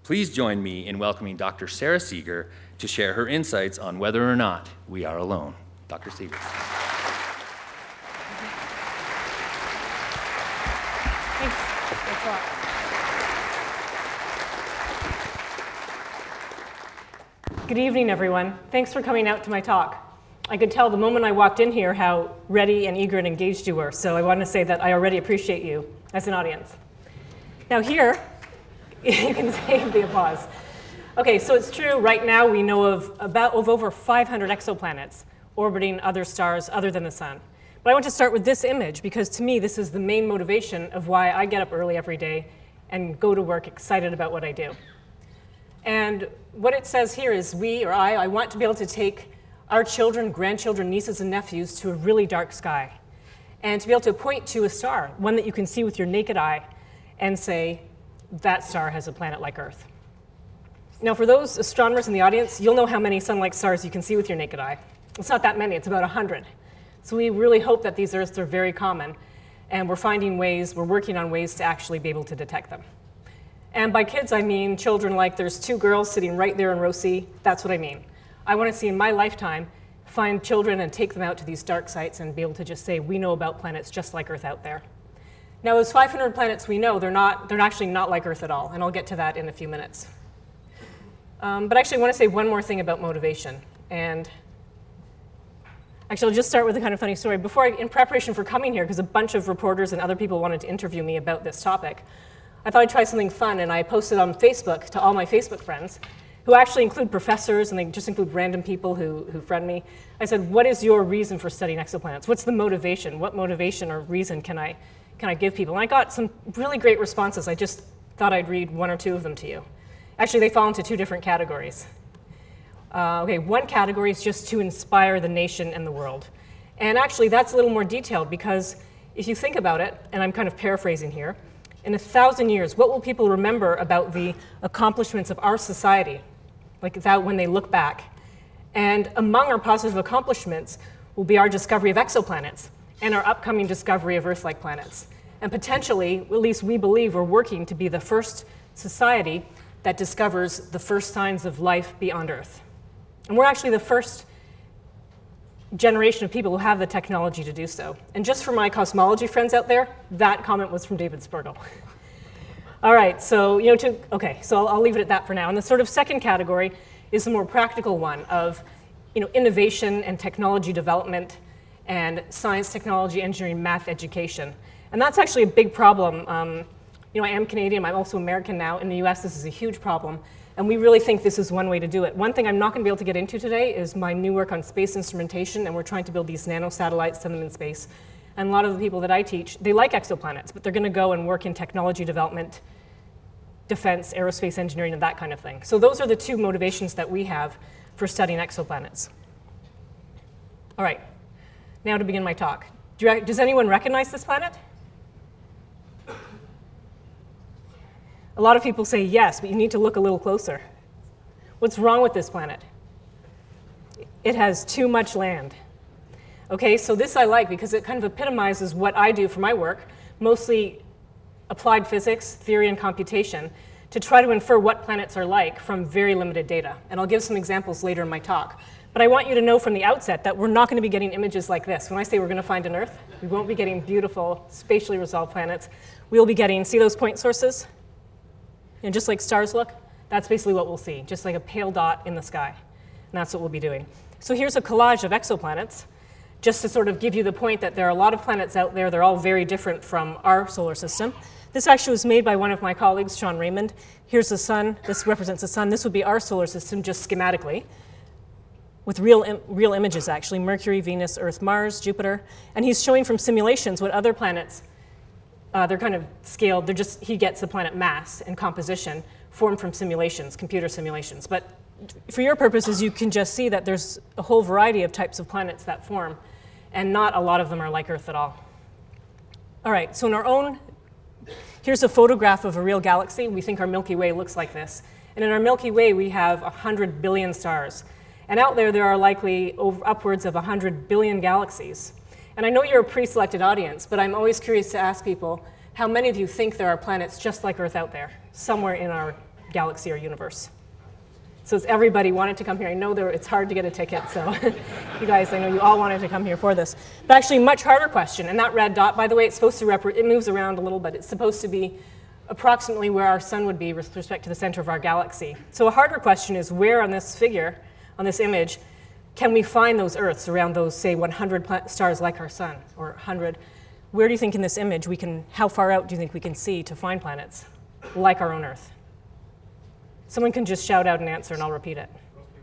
Please join me in welcoming Dr. Sarah Seeger to share her insights on whether or not we are alone. Dr. Seeger. Thanks. Thanks a lot. Good evening, everyone. Thanks for coming out to my talk. I could tell the moment I walked in here how ready and eager and engaged you were, so I want to say that I already appreciate you as an audience. Now here, you can save the applause. Okay, so it's true, right now we know of over 500 exoplanets orbiting other stars other than the sun. But I want to start with this image because to me this is the main motivation of why I get up early every day and go to work excited about what I do. And what it says here is I want to be able to take our children, grandchildren, nieces, and nephews to a really dark sky and to be able to point to a star, one that you can see with your naked eye, and say, that star has a planet like Earth. Now, for those astronomers in the audience, you'll know how many sun-like stars you can see with your naked eye. It's not that many, it's about 100. So we really hope that these Earths are very common, and we're working on ways to actually be able to detect them. And by kids, I mean children like there's 2 girls sitting right there in row C. That's what I mean. I want to see in my lifetime find children and take them out to these dark sites and be able to just say, we know about planets just like Earth out there. Now, those 500 planets we know, they're actually not like Earth at all, and I'll get to that in a few minutes. But actually, I want to say one more thing about motivation. And actually, I'll just start with a kind of funny story. In preparation for coming here, because a bunch of reporters and other people wanted to interview me about this topic, I thought I'd try something fun, and I posted on Facebook to all my Facebook friends, who actually include professors, and they just include random people who friend me. I said, what is your reason for studying exoplanets? What's the motivation? What motivation or reason can I give people? And I got some really great responses. I just thought I'd read 1 or 2 of them to you. Actually, they fall into 2 different categories. One category is just to inspire the nation and the world. And actually, that's a little more detailed because if you think about it, and I'm kind of paraphrasing here, in 1,000 years, what will people remember about the accomplishments of our society, like that when they look back? And among our positive accomplishments will be our discovery of exoplanets and our upcoming discovery of Earth-like planets. And potentially, at least we believe, we're working to be the first society that discovers the first signs of life beyond Earth. And we're actually the first generation of people who have the technology to do so. And just for my cosmology friends out there, that comment was from David Spergel. All right, so I'll leave it at that for now. And the sort of second category is the more practical one of innovation and technology development and science, technology, engineering, math education. And that's actually a big problem. I am Canadian, I'm also American now. In the US, this is a huge problem. And we really think this is one way to do it. One thing I'm not going to be able to get into today is my new work on space instrumentation, and we're trying to build these nanosatellites, send them in space. And a lot of the people that I teach, they like exoplanets, but they're going to go and work in technology development, defense, aerospace engineering, and that kind of thing. So those are the 2 motivations that we have for studying exoplanets. All right, now to begin my talk. Does anyone recognize this planet? A lot of people say yes, but you need to look a little closer. What's wrong with this planet? It has too much land. Okay, so this I like because it kind of epitomizes what I do for my work, mostly applied physics, theory, and computation, to try to infer what planets are like from very limited data. And I'll give some examples later in my talk. But I want you to know from the outset that we're not going to be getting images like this. When I say we're going to find an Earth, we won't be getting beautiful, spatially resolved planets. We'll be getting, see those point sources? And just like stars look, that's basically what we'll see, just like a pale dot in the sky. And that's what we'll be doing. So here's a collage of exoplanets, just to sort of give you the point that there are a lot of planets out there. They're all very different from our solar system. This actually was made by one of my colleagues, Sean Raymond. Here's the sun. This represents the sun. This would be our solar system, just schematically, with real images, actually, Mercury, Venus, Earth, Mars, Jupiter. And he's showing from simulations what other planets, they're kind of scaled. He gets the planet mass and composition formed from simulations, computer simulations. But for your purposes, you can just see that there's a whole variety of types of planets that form, and not a lot of them are like Earth at all. All right, so here's a photograph of a real galaxy. We think our Milky Way looks like this. And in our Milky Way, we have 100 billion stars. And out there are likely upwards of 100 billion galaxies. And I know you're a pre-selected audience, but I'm always curious to ask people, how many of you think there are planets just like Earth out there, somewhere in our galaxy or universe. So it's everybody wanted to come here. I know it's hard to get a ticket, so you guys, I know you all wanted to come here for this. But actually, much harder question, and that red dot, by the way, it's supposed to it moves around a little bit. It's supposed to be approximately where our sun would be with respect to the center of our galaxy. So a harder question is where on this figure, on this image, can we find those Earths around those, say, 100 stars like our sun, or 100? Where do you think in this image how far out do you think we can see to find planets like our own Earth? Someone can just shout out an answer and I'll repeat it.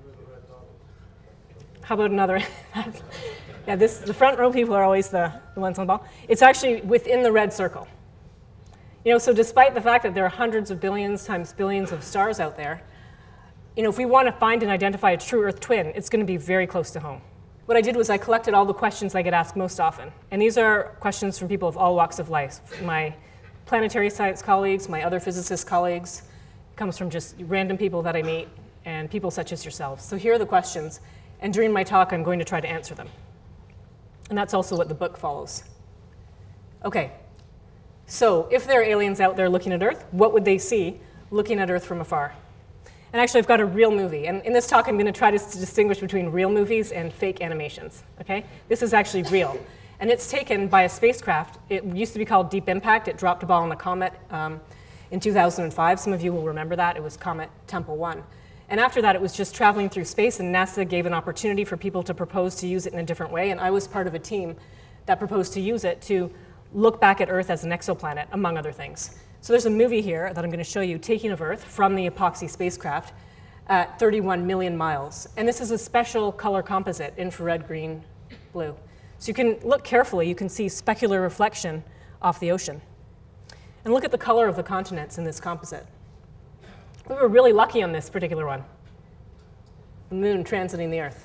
How about another? Yeah, the front row people are always the ones on the ball. It's actually within the red circle. So despite the fact that there are hundreds of billions times billions of stars out there, if we want to find and identify a true Earth twin, it's going to be very close to home. What I did was I collected all the questions I get asked most often. And these are questions from people of all walks of life. My planetary science colleagues, my other physicist colleagues, comes from just random people that I meet, and people such as yourselves. So here are the questions, and during my talk, I'm going to try to answer them. And that's also what the book follows. Okay, so if there are aliens out there looking at Earth, what would they see looking at Earth from afar? And actually, I've got a real movie. And in this talk, I'm going to try to distinguish between real movies and fake animations. Okay? This is actually real. And it's taken by a spacecraft. It used to be called Deep Impact. It dropped a ball on a comet in 2005. Some of you will remember that. It was Comet Tempel 1. And after that, it was just traveling through space, and NASA gave an opportunity for people to propose to use it in a different way. And I was part of a team that proposed to use it to look back at Earth as an exoplanet, among other things. So there's a movie here that I'm going to show you, taking of Earth from the EPOXI spacecraft at 31 million miles. And this is a special color composite, infrared green, blue. So you can look carefully. You can see specular reflection off the ocean. And look at the color of the continents in this composite. We were really lucky on this particular one. The moon transiting the Earth.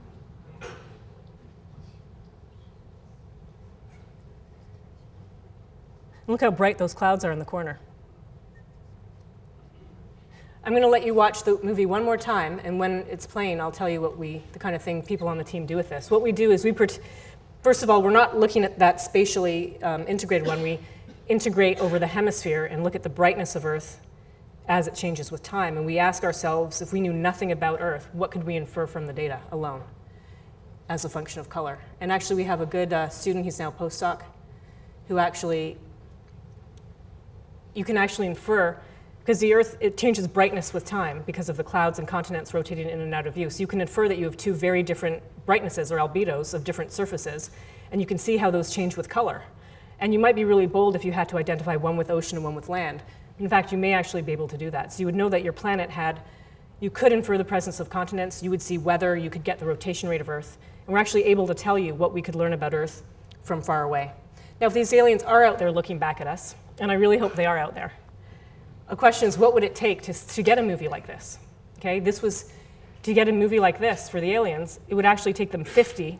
Look how bright those clouds are in the corner. I'm going to let you watch the movie one more time, and when it's playing, I'll tell you the kind of thing people on the team do with this. What we do is first of all, we're not looking at that spatially integrated one. We integrate over the hemisphere and look at the brightness of Earth as it changes with time. And we ask ourselves, if we knew nothing about Earth, what could we infer from the data alone as a function of color? And actually, we have a good student, he's now a postdoc, who you can actually infer, because the Earth, it changes brightness with time because of the clouds and continents rotating in and out of view. So you can infer that you have two very different brightnesses or albedos of different surfaces, and you can see how those change with color. And you might be really bold if you had to identify one with ocean and one with land. In fact, you may actually be able to do that. So you would know that your planet you could infer the presence of continents, you would see weather, you could get the rotation rate of Earth, and we're actually able to tell you what we could learn about Earth from far away. Now, if these aliens are out there looking back at us, and I really hope they are out there, the question is, what would it take to get a movie like this? Okay, to get a movie like this for the aliens, it would actually take them 50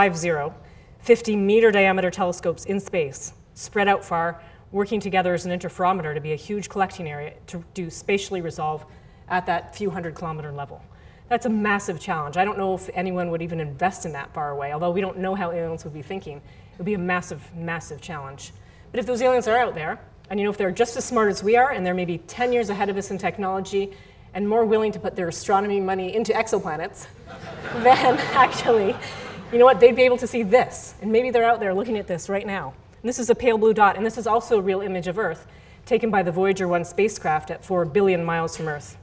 meter diameter telescopes in space, spread out far, working together as an interferometer to be a huge collecting area to do spatially resolve at that few 100-kilometer level. That's a massive challenge. I don't know if anyone would even invest in that far away, although we don't know how aliens would be thinking. It would be a massive, massive challenge. But if those aliens are out there, and if they're just as smart as we are, and they're maybe 10 years ahead of us in technology, and more willing to put their astronomy money into exoplanets, then actually, you know what, they'd be able to see this. And maybe they're out there looking at this right now. And this is a pale blue dot, and this is also a real image of Earth, taken by the Voyager 1 spacecraft at 4 billion miles from Earth.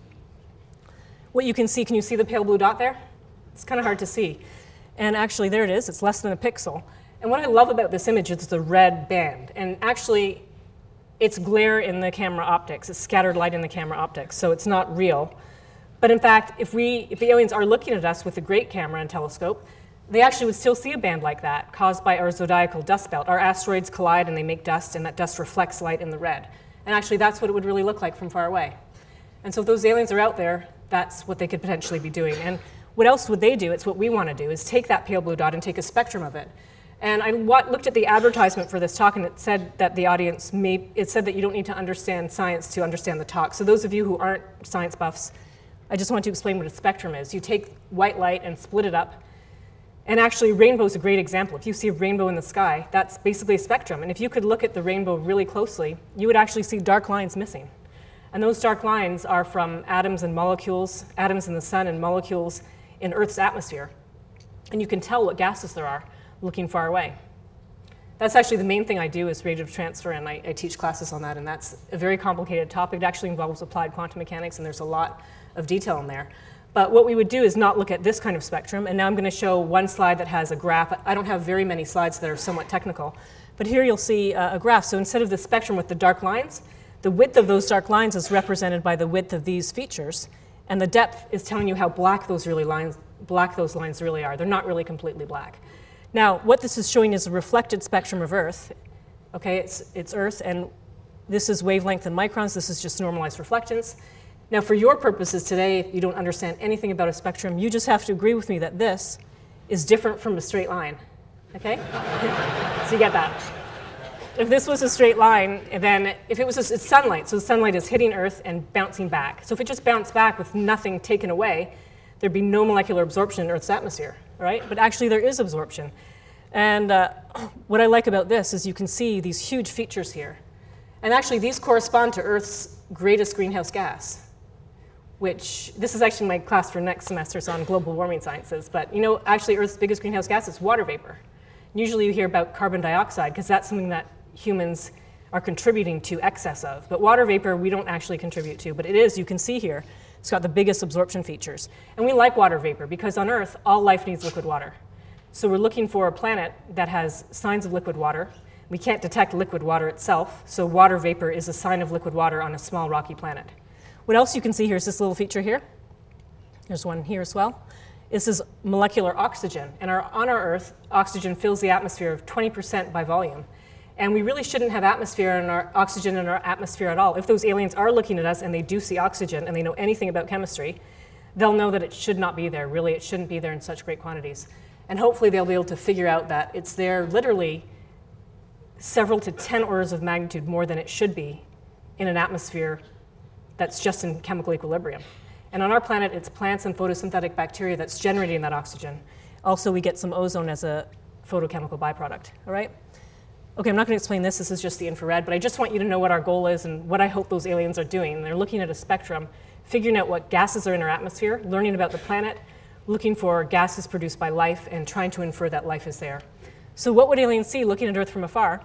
What you can you see the pale blue dot there? It's kind of hard to see. And actually, there it is. It's less than a pixel. And what I love about this image is the red band. And actually, it's glare in the camera optics. It's scattered light in the camera optics, so it's not real. But in fact, if the aliens are looking at us with a great camera and telescope, they actually would still see a band like that caused by our zodiacal dust belt. Our asteroids collide and they make dust, and that dust reflects light in the red. And actually, that's what it would really look like from far away. And so if those aliens are out there, that's what they could potentially be doing. And what else would they do? It's what we want to do, is take that pale blue dot and take a spectrum of it. And I looked at the advertisement for this talk, and it said that it said that you don't need to understand science to understand the talk. So those of you who aren't science buffs, I just want to explain what a spectrum is. You take white light and split it up. And actually, rainbow is a great example. If you see a rainbow in the sky, that's basically a spectrum. And if you could look at the rainbow really closely, you would actually see dark lines missing. And those dark lines are from atoms and molecules, atoms in the sun and molecules in Earth's atmosphere. And you can tell what gases there are looking far away. That's actually the main thing I do is radiative transfer, and I teach classes on that, and that's a very complicated topic. It actually involves applied quantum mechanics, and there's a lot of detail in there. But what we would do is not look at this kind of spectrum, and now I'm going to show one slide that has a graph. I don't have very many slides that are somewhat technical, but here you'll see a graph. So instead of the spectrum with the dark lines, the width of those dark lines is represented by the width of these features, and the depth is telling you how black those lines really are. They're not really completely black. Now, what this is showing is a reflected spectrum of Earth. Okay, it's Earth, and this is wavelength in microns. This is just normalized reflectance. Now, for your purposes today, if you don't understand anything about a spectrum, you just have to agree with me that this is different from a straight line. Okay? So you get that. If this was a straight line, then if it was it's sunlight, so the sunlight is hitting Earth and bouncing back. So if it just bounced back with nothing taken away, there'd be no molecular absorption in Earth's atmosphere, right? But actually there is absorption. And what I like about this is you can see these huge features here. And actually these correspond to Earth's greatest greenhouse gas, which this is actually my class for next semester, so on global warming sciences. But you know, actually Earth's biggest greenhouse gas is water vapor. Usually you hear about carbon dioxide because that's something that humans are contributing to excess of. But water vapor we don't actually contribute to, but it is, you can see here, it's got the biggest absorption features. And we like water vapor because on Earth, all life needs liquid water. So we're looking for a planet that has signs of liquid water. We can't detect liquid water itself, so water vapor is a sign of liquid water on a small rocky planet. What else you can see here is this little feature here. There's one here as well. This is molecular oxygen. And on our Earth, oxygen fills the atmosphere of 20% by volume. And we really shouldn't have oxygen in our atmosphere at all. If those aliens are looking at us and they do see oxygen and they know anything about chemistry, they'll know that it should not be there. Really, it shouldn't be there in such great quantities. And hopefully they'll be able to figure out that it's there literally several to 10 orders of magnitude more than it should be in an atmosphere that's just in chemical equilibrium. And on our planet, it's plants and photosynthetic bacteria that's generating that oxygen. Also, we get some ozone as a photochemical byproduct, all right? Okay, I'm not going to explain this. This is just the infrared, but I just want you to know what our goal is and what I hope those aliens are doing. They're looking at a spectrum, figuring out what gases are in our atmosphere, learning about the planet, looking for gases produced by life, and trying to infer that life is there. So what would aliens see looking at Earth from afar?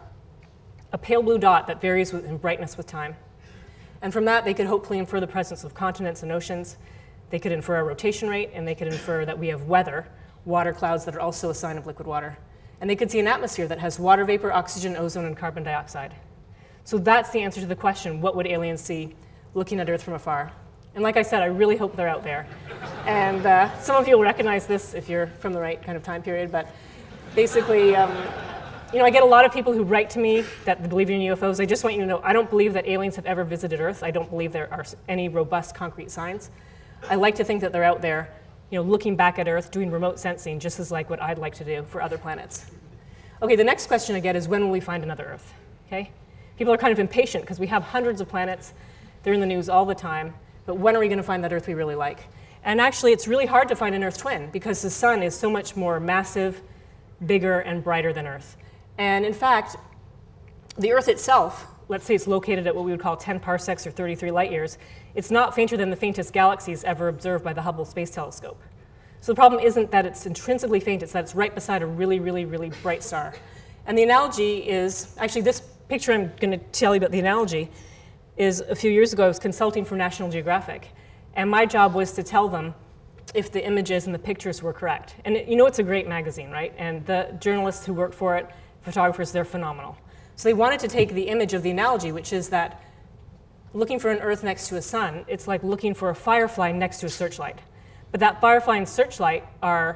A pale blue dot that varies in brightness with time. And from that, they could hopefully infer the presence of continents and oceans. They could infer our rotation rate, and they could infer that we have weather, water clouds that are also a sign of liquid water. And they could see an atmosphere that has water vapor, oxygen, ozone, and carbon dioxide. So that's the answer to the question, what would aliens see looking at Earth from afar? And like I said, I really hope they're out there. And some of you will recognize this if you're from the right kind of time period, but basically, you know, I get a lot of people who write to me that believe in UFOs. I just want you to know, I don't believe that aliens have ever visited Earth. I don't believe there are any robust concrete signs. I like to think that they're out there, you know, looking back at Earth, doing remote sensing, just as like what I'd like to do for other planets. Okay, the next question I get is, when will we find another Earth? Okay? People are kind of impatient because we have hundreds of planets. They're in the news all the time. But when are we going to find that Earth we really like? And actually, it's really hard to find an Earth twin because the sun is so much more massive, bigger, and brighter than Earth. And in fact, the Earth itself, let's say it's located at what we would call 10 parsecs or 33 light years, it's not fainter than the faintest galaxies ever observed by the Hubble Space Telescope. So the problem isn't that it's intrinsically faint, it's that it's right beside a really, really, really bright star. And the analogy is, actually this picture I'm going to tell you about the analogy is a few years ago I was consulting for National Geographic. And my job was to tell them if the images and the pictures were correct. And you know it's a great magazine, right? And the journalists who work for it, photographers, they're phenomenal. So they wanted to take the image of the analogy, which is that looking for an Earth next to a sun, it's like looking for a firefly next to a searchlight. But that firefly and searchlight are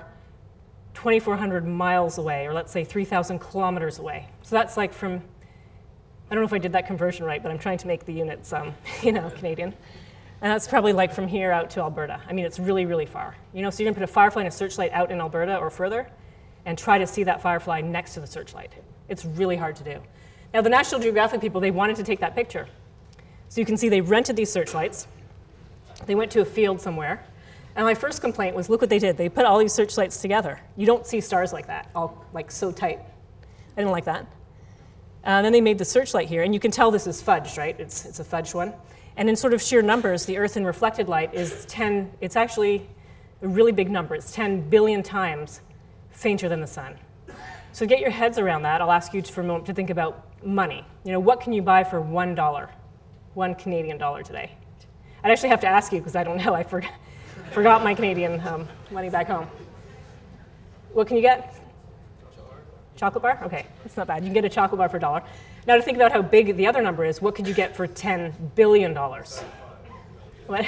2,400 miles away, or let's say 3,000 kilometers away. So that's like from, I don't know if I did that conversion right, but I'm trying to make the units, you know, Canadian. And that's probably like from here out to Alberta. I mean, it's really, really far. You know, so you're gonna put a firefly and a searchlight out in Alberta or further, and try to see that firefly next to the searchlight. It's really hard to do. Now, the National Geographic people, they wanted to take that picture. So you can see they rented these searchlights. They went to a field somewhere. And my first complaint was, look what they did. They put all these searchlights together. You don't see stars like that, all like so tight. I didn't like that. And then they made the searchlight here, and you can tell this is fudged, right? It's a fudged one. And in sort of sheer numbers, the Earth in reflected light is it's actually a really big number. It's 10 billion times fainter than the sun. So to get your heads around that, I'll ask you for a moment to think about money. What can you buy for $1, $1 Canadian dollar today? I'd actually have to ask you because I don't know. I forgot my Canadian money back home. What can you get? Chocolate bar? Okay, that's not bad. You can get a chocolate bar for $1. Now to think about how big the other number is, what could you get for $10 billion? What?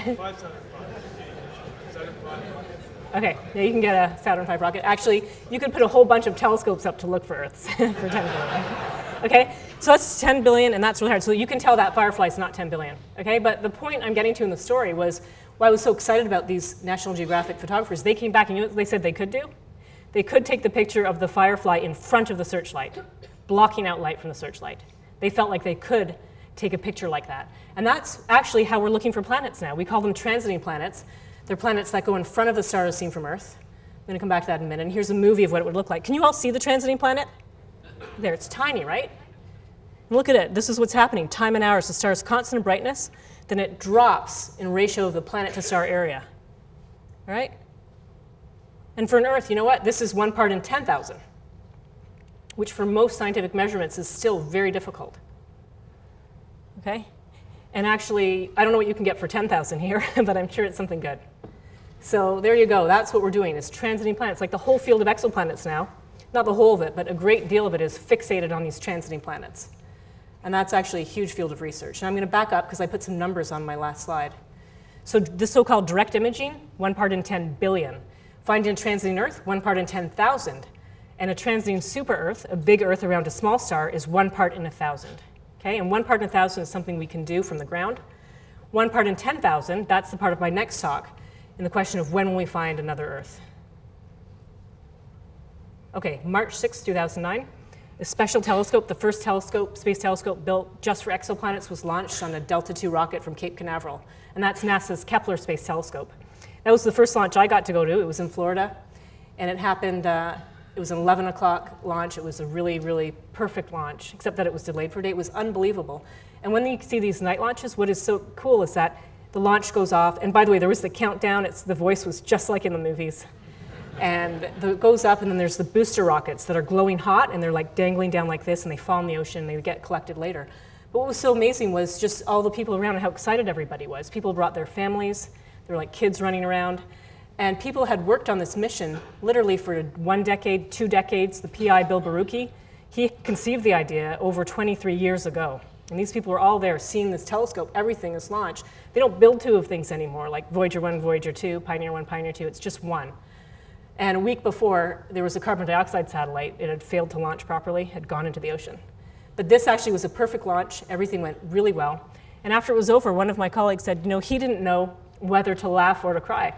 Okay, now you can get a Saturn V rocket. Actually, you could put a whole bunch of telescopes up to look for Earths for $10 billion. Okay, so that's 10 billion, and that's really hard. So you can tell that Firefly is not 10 billion. Okay, but the point I'm getting to in the story was why I was so excited about these National Geographic photographers. They came back, and you know what they said they could do? They could take the picture of the Firefly in front of the searchlight, blocking out light from the searchlight. They felt like they could take a picture like that. And that's actually how we're looking for planets now. We call them transiting planets. They're planets that go in front of the star as seen from Earth. I'm going to come back to that in a minute. And here's a movie of what it would look like. Can you all see the transiting planet? There, it's tiny, right? And look at it. This is what's happening. Time and hours. The star is constant in brightness. Then it drops in ratio of the planet to star area. All right? And for an Earth, you know what? This is 1 part in 10,000, which for most scientific measurements is still very difficult. Okay? And actually, I don't know what you can get for 10,000 here, but I'm sure it's something good. So there you go. That's what we're doing, is transiting planets. Like the whole field of exoplanets now, not the whole of it, but a great deal of it is fixated on these transiting planets. And that's actually a huge field of research. And I'm going to back up because I put some numbers on my last slide. So this so-called direct imaging, 1 part in 10 billion. Finding a transiting Earth, 1 part in 10,000. And a transiting super-Earth, a big Earth around a small star, is 1 part in 1,000. Okay? And 1 part in 1,000 is something we can do from the ground. 1 part in 10,000, that's the part of my next talk, in the question of when will we find another Earth. Okay, March 6, 2009, a special telescope, the first telescope, space telescope built just for exoplanets, was launched on a Delta II rocket from Cape Canaveral. And that's NASA's Kepler Space Telescope. That was the first launch I got to go to. It was in Florida. And it happened, it was an 11 o'clock launch. It was a really, really perfect launch, except that it was delayed for a day. It was unbelievable. And when you see these night launches, what is so cool is that the launch goes off. And by the way, there was the countdown. The voice was just like in the movies. And it goes up, and then there's the booster rockets that are glowing hot, and they're like dangling down like this, and they fall in the ocean, and they get collected later. But what was so amazing was just all the people around and how excited everybody was. People brought their families. There were like kids running around. And people had worked on this mission literally for 1 decade, 2 decades. The PI, Bill Barucki, he conceived the idea over 23 years ago. And these people were all there seeing this telescope. Everything is launched. They don't build 2 of things anymore, like Voyager 1, Voyager 2, Pioneer 1, Pioneer 2. It's just 1. And a week before, there was a carbon dioxide satellite. It had failed to launch properly, had gone into the ocean. But this actually was a perfect launch. Everything went really well. And after it was over, one of my colleagues said, he didn't know whether to laugh or to cry.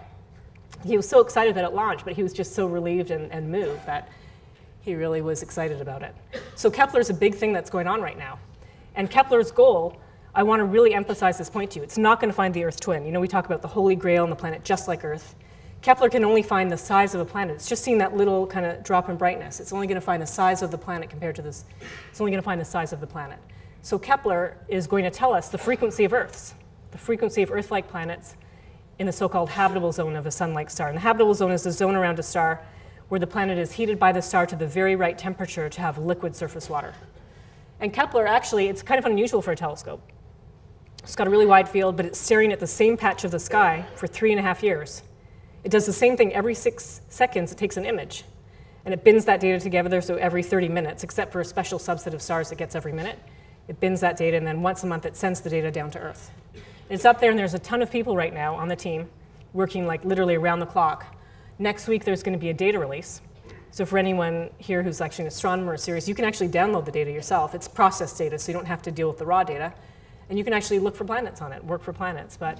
He was so excited that it launched, but he was just so relieved and moved that he really was excited about it. So Kepler is a big thing that's going on right now. And Kepler's goal, I want to really emphasize this point to you, it's not going to find the Earth twin. We talk about the Holy Grail and the planet just like Earth. Kepler can only find the size of a planet. It's just seeing that little kind of drop in brightness. It's only going to find the size of the planet compared to this. It's only going to find the size of the planet. So Kepler is going to tell us the frequency of Earths, the frequency of Earth-like planets in the so-called habitable zone of a sun-like star. And the habitable zone is the zone around a star where the planet is heated by the star to the very right temperature to have liquid surface water. And Kepler, actually, it's kind of unusual for a telescope. It's got a really wide field, but it's staring at the same patch of the sky for 3.5 years. It does the same thing every 6 seconds. It takes an image, and it bins that data together, so every 30 minutes, except for a special subset of stars it gets every minute. It bins that data, and then once a month it sends the data down to Earth. It's up there, and there's a ton of people right now on the team working like literally around the clock. Next week there's going to be a data release. So for anyone here who's actually an astronomer or serious, you can actually download the data yourself. It's processed data, so you don't have to deal with the raw data. And you can actually look for planets on it, work for planets. But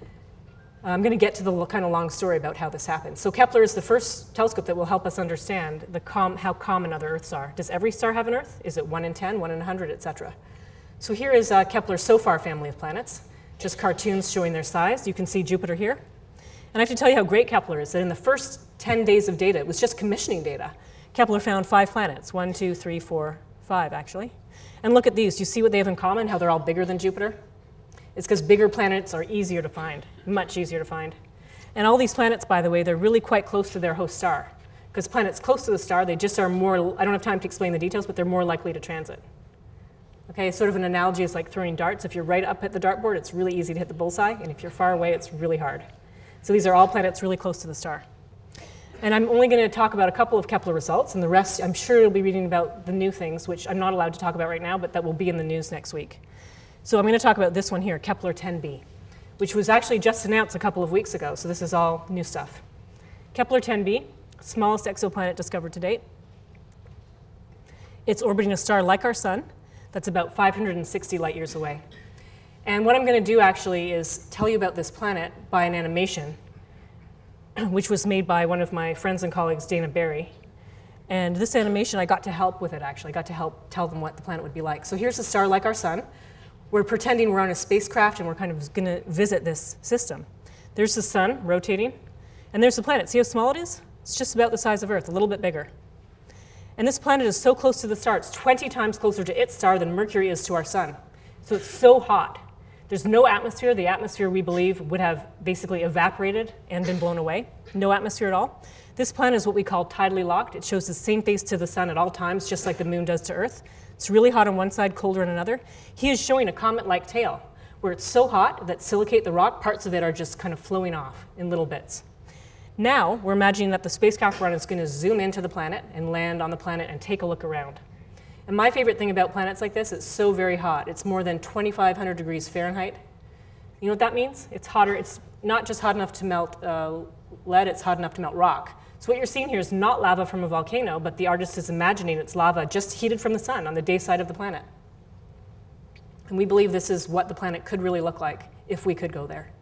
I'm going to get to the kind of long story about how this happens. So Kepler is the first telescope that will help us understand how common other Earths are. Does every star have an Earth? Is it 1 in 10, 1 in 100, etc.? So here is Kepler's SOFAR family of planets, just cartoons showing their size. You can see Jupiter here. And I have to tell you how great Kepler is, that in the first 10 days of data, it was just commissioning data, Kepler found 5 planets, 1, 2, 3, 4, 5 actually. And look at these. Do you see what they have in common, how they're all bigger than Jupiter? It's because bigger planets are easier to find, much easier to find. And all these planets, by the way, they're really quite close to their host star. Because planets close to the star, they just are more, I don't have time to explain the details, but they're more likely to transit. Okay, sort of an analogy is like throwing darts. If you're right up at the dartboard, it's really easy to hit the bullseye, and if you're far away, it's really hard. So these are all planets really close to the star. And I'm only going to talk about a couple of Kepler results, and the rest, I'm sure you'll be reading about the new things, which I'm not allowed to talk about right now, but that will be in the news next week. So I'm going to talk about this one here, Kepler 10b, which was actually just announced a couple of weeks ago, so this is all new stuff. Kepler 10b, smallest exoplanet discovered to date. It's orbiting a star like our sun that's about 560 light years away. And what I'm going to do actually is tell you about this planet by an animation, which was made by one of my friends and colleagues, Dana Barry. And this animation, I got to help with it, actually. I got to help tell them what the planet would be like. So here's a star like our sun. We're pretending we're on a spacecraft, and we're kind of going to visit this system. There's the sun rotating, and there's the planet. See how small it is? It's just about the size of Earth, a little bit bigger. And this planet is so close to the star, it's 20 times closer to its star than Mercury is to our sun. So it's so hot. There's no atmosphere. The atmosphere, we believe, would have basically evaporated and been blown away. No atmosphere at all. This planet is what we call tidally locked. It shows the same face to the sun at all times, just like the moon does to Earth. It's really hot on one side, colder on another. He is showing a comet-like tail, where it's so hot that silicate the rock, parts of it are just kind of flowing off in little bits. Now, we're imagining that the spacecraft run is going to zoom into the planet and land on the planet and take a look around. And my favorite thing about planets like this, it's so very hot. It's more than 2,500 degrees Fahrenheit. You know what that means? It's hotter. It's not just hot enough to melt lead, it's hot enough to melt rock. So what you're seeing here is not lava from a volcano, but the artist is imagining it's lava just heated from the sun on the day side of the planet. And we believe this is what the planet could really look like if we could go there.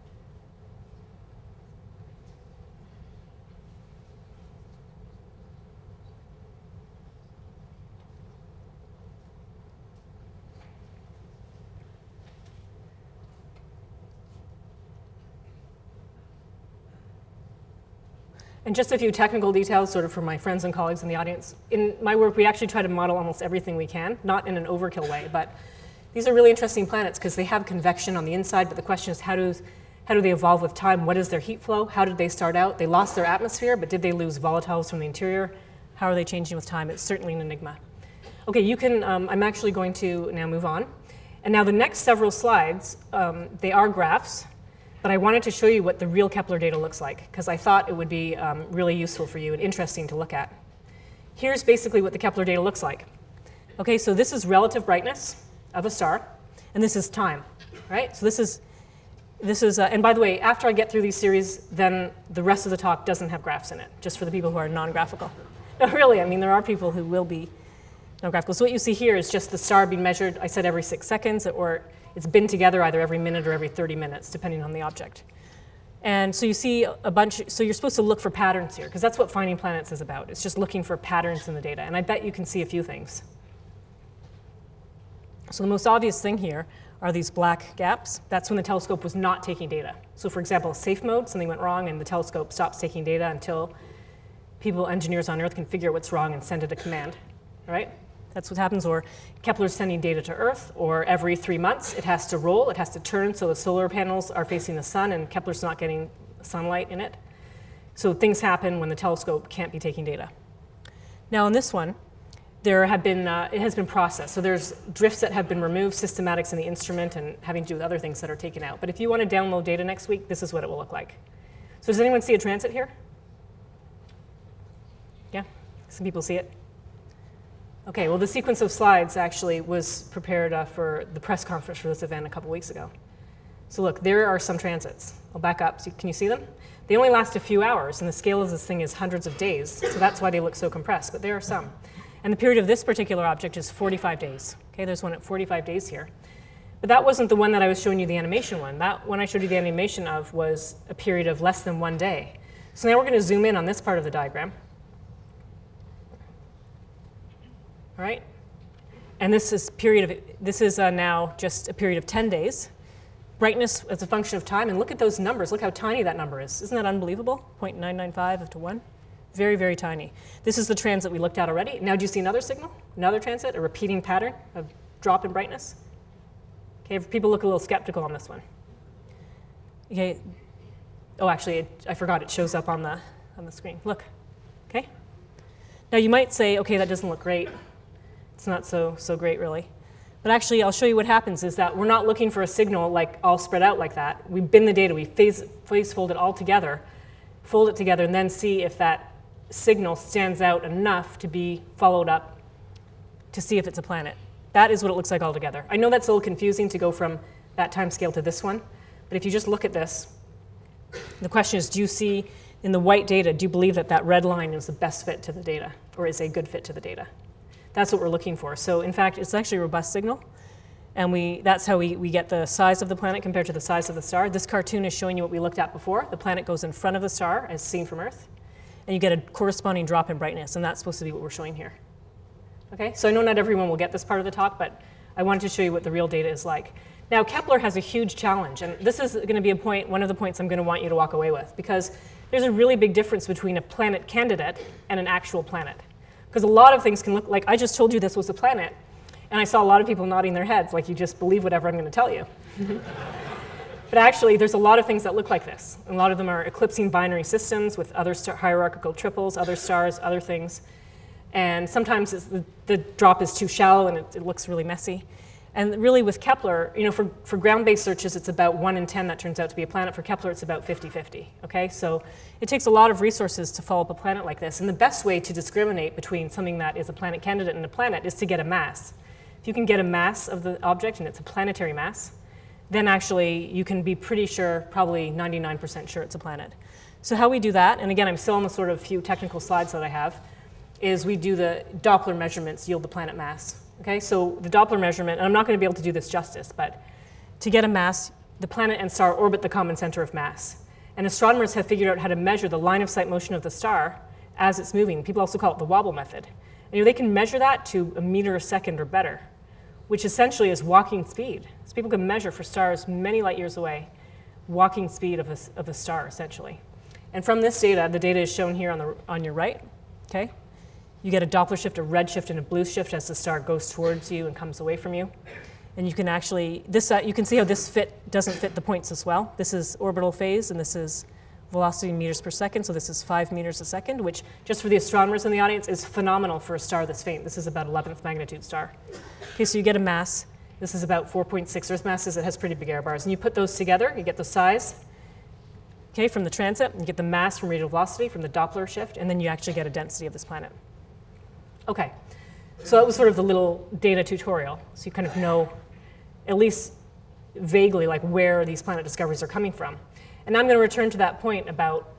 And just a few technical details sort of for my friends and colleagues in the audience. In my work, we actually try to model almost everything we can, not in an overkill way, but these are really interesting planets because they have convection on the inside, but the question is how do they evolve with time? What is their heat flow? How did they start out? They lost their atmosphere, but did they lose volatiles from the interior? How are they changing with time? It's certainly an enigma. Okay, you can, I'm actually going to now move on. And now the next several slides, they are graphs, but I wanted to show you what the real Kepler data looks like, because I thought it would be really useful for you and interesting to look at. Here's basically what the Kepler data looks like. Okay, so this is relative brightness of a star, and this is time, right? So this is, and by the way, after I get through these series, then the rest of the talk doesn't have graphs in it, just for the people who are non-graphical. No, really, I mean, there are people who will be non-graphical. So what you see here is just the star being measured, I said every 6 seconds, or it's been together either every minute or every 30 minutes, depending on the object. And so you see a bunch, so you're supposed to look for patterns here, because that's what finding planets is about. It's just looking for patterns in the data, and I bet you can see a few things. So the most obvious thing here are these black gaps. That's when the telescope was not taking data. So for example, safe mode, something went wrong and the telescope stops taking data until engineers on Earth can figure out what's wrong and send it a command, all right? That's what happens, or Kepler's sending data to Earth, or every 3 months it has to roll, it has to turn so the solar panels are facing the sun and Kepler's not getting sunlight in it. So things happen when the telescope can't be taking data. Now in this one, it has been processed. So there's drifts that have been removed, systematics in the instrument, and having to do with other things that are taken out. But if you want to download data next week, this is what it will look like. So does anyone see a transit here? Yeah? Some people see it? Okay, well the sequence of slides actually was prepared for the press conference for this event a couple weeks ago. So look, there are some transits. I'll back up. So can you see them? They only last a few hours, and the scale of this thing is hundreds of days, so that's why they look so compressed, but there are some. And the period of this particular object is 45 days. Okay, there's one at 45 days here. But that wasn't the one that I was showing you the animation one. That one I showed you the animation of was a period of less than 1 day. So now we're going to zoom in on this part of the diagram. All right? And this is now just a period of 10 days. Brightness as a function of time, and look at those numbers. Look how tiny that number is. Isn't that unbelievable? 0.995 to 1. Very, very tiny. This is the transit we looked at already. Now do you see another signal? Another transit, a repeating pattern of drop in brightness? Okay, people look a little skeptical on this one. Okay. Oh, actually, I forgot it shows up on the screen. Look. Okay. Now you might say, okay, that doesn't look great. It's not so great, really. But actually, I'll show you what happens is that we're not looking for a signal like all spread out like that. We bin the data, we phase fold it all together, fold it together, and then see if that signal stands out enough to be followed up to see if it's a planet. That is what it looks like all together. I know that's a little confusing to go from that time scale to this one, but if you just look at this, the question is, do you see in the white data, do you believe that that red line is the best fit to the data, or is a good fit to the data? That's what we're looking for. So in fact, it's actually a robust signal, and that's how we get the size of the planet compared to the size of the star. This cartoon is showing you what we looked at before. The planet goes in front of the star as seen from Earth, and you get a corresponding drop in brightness, and that's supposed to be what we're showing here. Okay, so I know not everyone will get this part of the talk, but I wanted to show you what the real data is like. Now, Kepler has a huge challenge, and this is going to be one of the points I'm going to want you to walk away with, because there's a really big difference between a planet candidate and an actual planet. Because a lot of things can look like, I just told you this was a planet, and I saw a lot of people nodding their heads, like you just believe whatever I'm going to tell you. But actually, there's a lot of things that look like this. A lot of them are eclipsing binary systems with other hierarchical triples, other stars, other things. And sometimes the drop is too shallow and it looks really messy. And really with Kepler, for ground-based searches, it's about 1 in 10 that turns out to be a planet. For Kepler, it's about 50-50, okay? So it takes a lot of resources to follow up a planet like this. And the best way to discriminate between something that is a planet candidate and a planet is to get a mass. If you can get a mass of the object, and it's a planetary mass, then actually you can be pretty sure, probably 99% sure it's a planet. So how we do that, and again, I'm still on the sort of few technical slides that I have, is we do the Doppler measurements yield the planet mass. Okay, so the Doppler measurement, and I'm not going to be able to do this justice, but to get a mass, the planet and star orbit the common center of mass. And astronomers have figured out how to measure the line of sight motion of the star as it's moving. People also call it the wobble method. And they can measure that to a meter a second or better, which essentially is walking speed. So people can measure for stars many light years away, walking speed of a star, essentially. And from this data, the data is shown here on your right, okay? You get a Doppler shift, a red shift, and a blue shift as the star goes towards you and comes away from you. And you can actually, you can see how this doesn't fit the points as well. This is orbital phase, and this is velocity in meters per second, so this is 5 meters a second, which, just for the astronomers in the audience, is phenomenal for a star this faint. This is about 11th magnitude star. Okay, so you get a mass. This is about 4.6 Earth masses. It has pretty big error bars. And you put those together, you get the size, okay, from the transit, and you get the mass from radial velocity, from the Doppler shift, and then you actually get a density of this planet. Okay, so that was sort of the little data tutorial, so you kind of know, at least vaguely, like where these planet discoveries are coming from. And now I'm going to return to that point about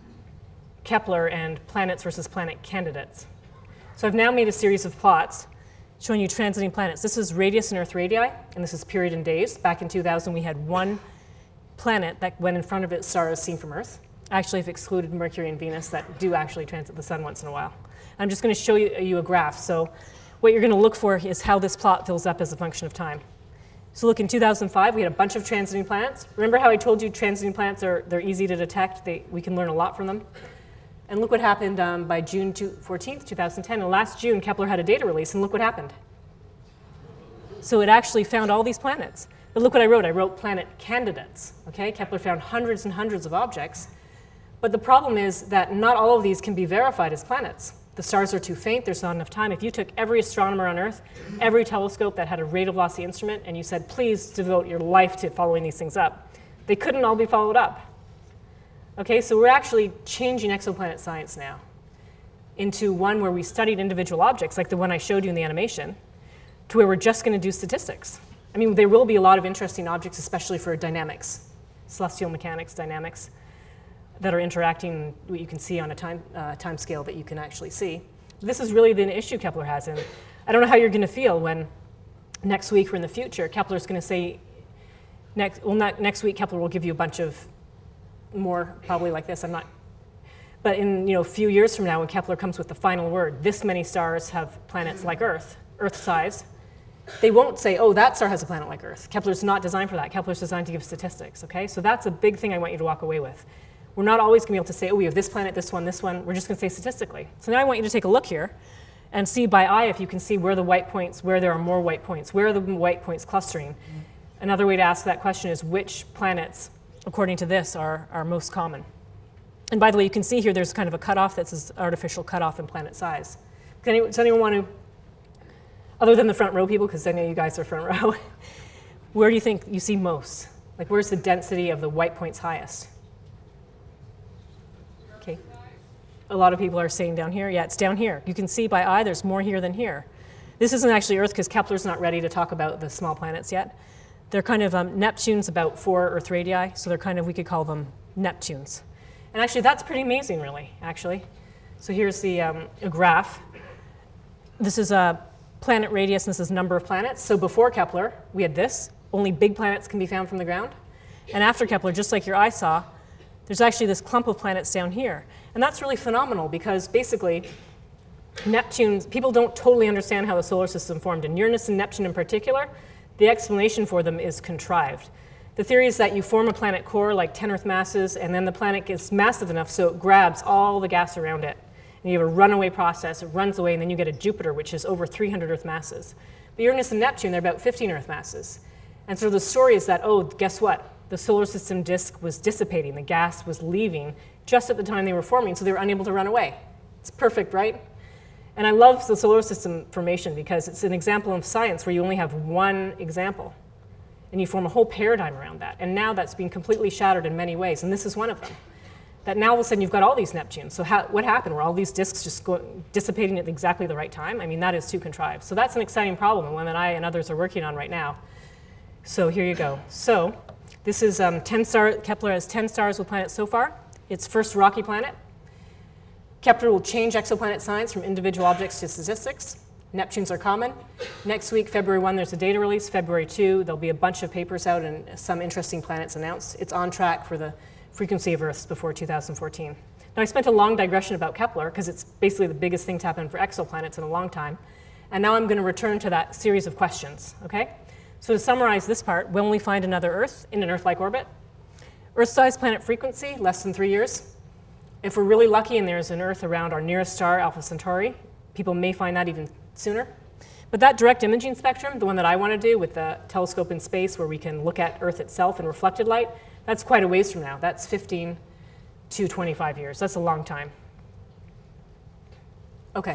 Kepler and planets versus planet candidates. So I've now made a series of plots showing you transiting planets. This is radius in Earth radii, and this is period in days. Back in 2000, we had one planet that went in front of its star as seen from Earth. Actually, I've excluded Mercury and Venus that do actually transit the sun once in a while. I'm just going to show you a graph. So what you're going to look for is how this plot fills up as a function of time. So look, in 2005, we had a bunch of transiting planets. Remember how I told you transiting planets they're easy to detect? We can learn a lot from them. And look what happened by June 14th, 2010. And last June, Kepler had a data release, and look what happened. So it actually found all these planets. But look what I wrote. I wrote planet candidates. Okay? Kepler found hundreds and hundreds of objects. But the problem is that not all of these can be verified as planets. The stars are too faint, there's not enough time. If you took every astronomer on Earth, every telescope that had a radial velocity instrument, and you said, please devote your life to following these things up, they couldn't all be followed up. Okay, so we're actually changing exoplanet science now into one where we studied individual objects, like the one I showed you in the animation, to where we're just going to do statistics. I mean, there will be a lot of interesting objects, especially for dynamics, celestial mechanics, dynamics, that are interacting, what you can see on a time scale that you can actually see. This is really the issue Kepler has, and I don't know how you're going to feel when next week or in the future, Kepler's going to say, next week Kepler will give you a bunch of more, probably like this, but in a few years from now when Kepler comes with the final word, this many stars have planets like Earth size, they won't say, oh, that star has a planet like Earth. Kepler's not designed for that. Kepler's designed to give statistics, okay? So that's a big thing I want you to walk away with. We're not always going to be able to say, oh, we have this planet, this one, this one. We're just going to say statistically. So now I want you to take a look here and see by eye if you can see where the white points, where there are more white points, where are the white points clustering. Another way to ask that question is which planets, according to this, are most common. And by the way, you can see here there's kind of a cutoff that's this artificial cutoff in planet size. Does anyone want to, other than the front row people, because I know you guys are front row, where do you think you see most? Like, where's the density of the white points highest? Okay. A lot of people are saying down here. Yeah, it's down here. You can see by eye there's more here than here. This isn't actually Earth because Kepler's not ready to talk about the small planets yet. They're kind of, Neptune's about 4 Earth radii, so they're kind of, we could call them Neptunes. And actually, that's pretty amazing, really, actually. So here's the a graph. This is a planet radius, and this is number of planets. So before Kepler, we had this. Only big planets can be found from the ground. And after Kepler, just like your eye saw, there's actually this clump of planets down here. And that's really phenomenal because basically, Neptune, people don't totally understand how the solar system formed. And Uranus and Neptune in particular, the explanation for them is contrived. The theory is that you form a planet core like 10 Earth masses, and then the planet gets massive enough so it grabs all the gas around it. And you have a runaway process, it runs away, and then you get a Jupiter, which is over 300 Earth masses. But Uranus and Neptune, they're about 15 Earth masses. And so the story is that, oh, guess what? The solar system disk was dissipating. The gas was leaving just at the time they were forming, so they were unable to run away. It's perfect, right? And I love the solar system formation because it's an example of science where you only have one example. And you form a whole paradigm around that. And now that's been completely shattered in many ways, and this is one of them. That now all of a sudden you've got all these Neptunes. So what happened? Were all these disks just dissipating at exactly the right time? I mean, that is too contrived. So that's an exciting problem, and one that I and others are working on right now. So here you go. So this is 10 stars. Kepler has 10 stars with planets so far. Its first rocky planet. Kepler will change exoplanet science from individual objects to statistics. Neptunes are common. Next week, February 1, there's a data release. February 2, there'll be a bunch of papers out and some interesting planets announced. It's on track for the frequency of Earths before 2014. Now, I spent a long digression about Kepler because it's basically the biggest thing to happen for exoplanets in a long time. And now I'm going to return to that series of questions, okay? So to summarize this part, when will we find another Earth in an Earth-like orbit? Earth-sized planet frequency, less than 3 years. If we're really lucky and there's an Earth around our nearest star, Alpha Centauri, people may find that even sooner. But that direct imaging spectrum, the one that I want to do with the telescope in space where we can look at Earth itself in reflected light, that's quite a ways from now. That's 15 to 25 years. That's a long time. Okay.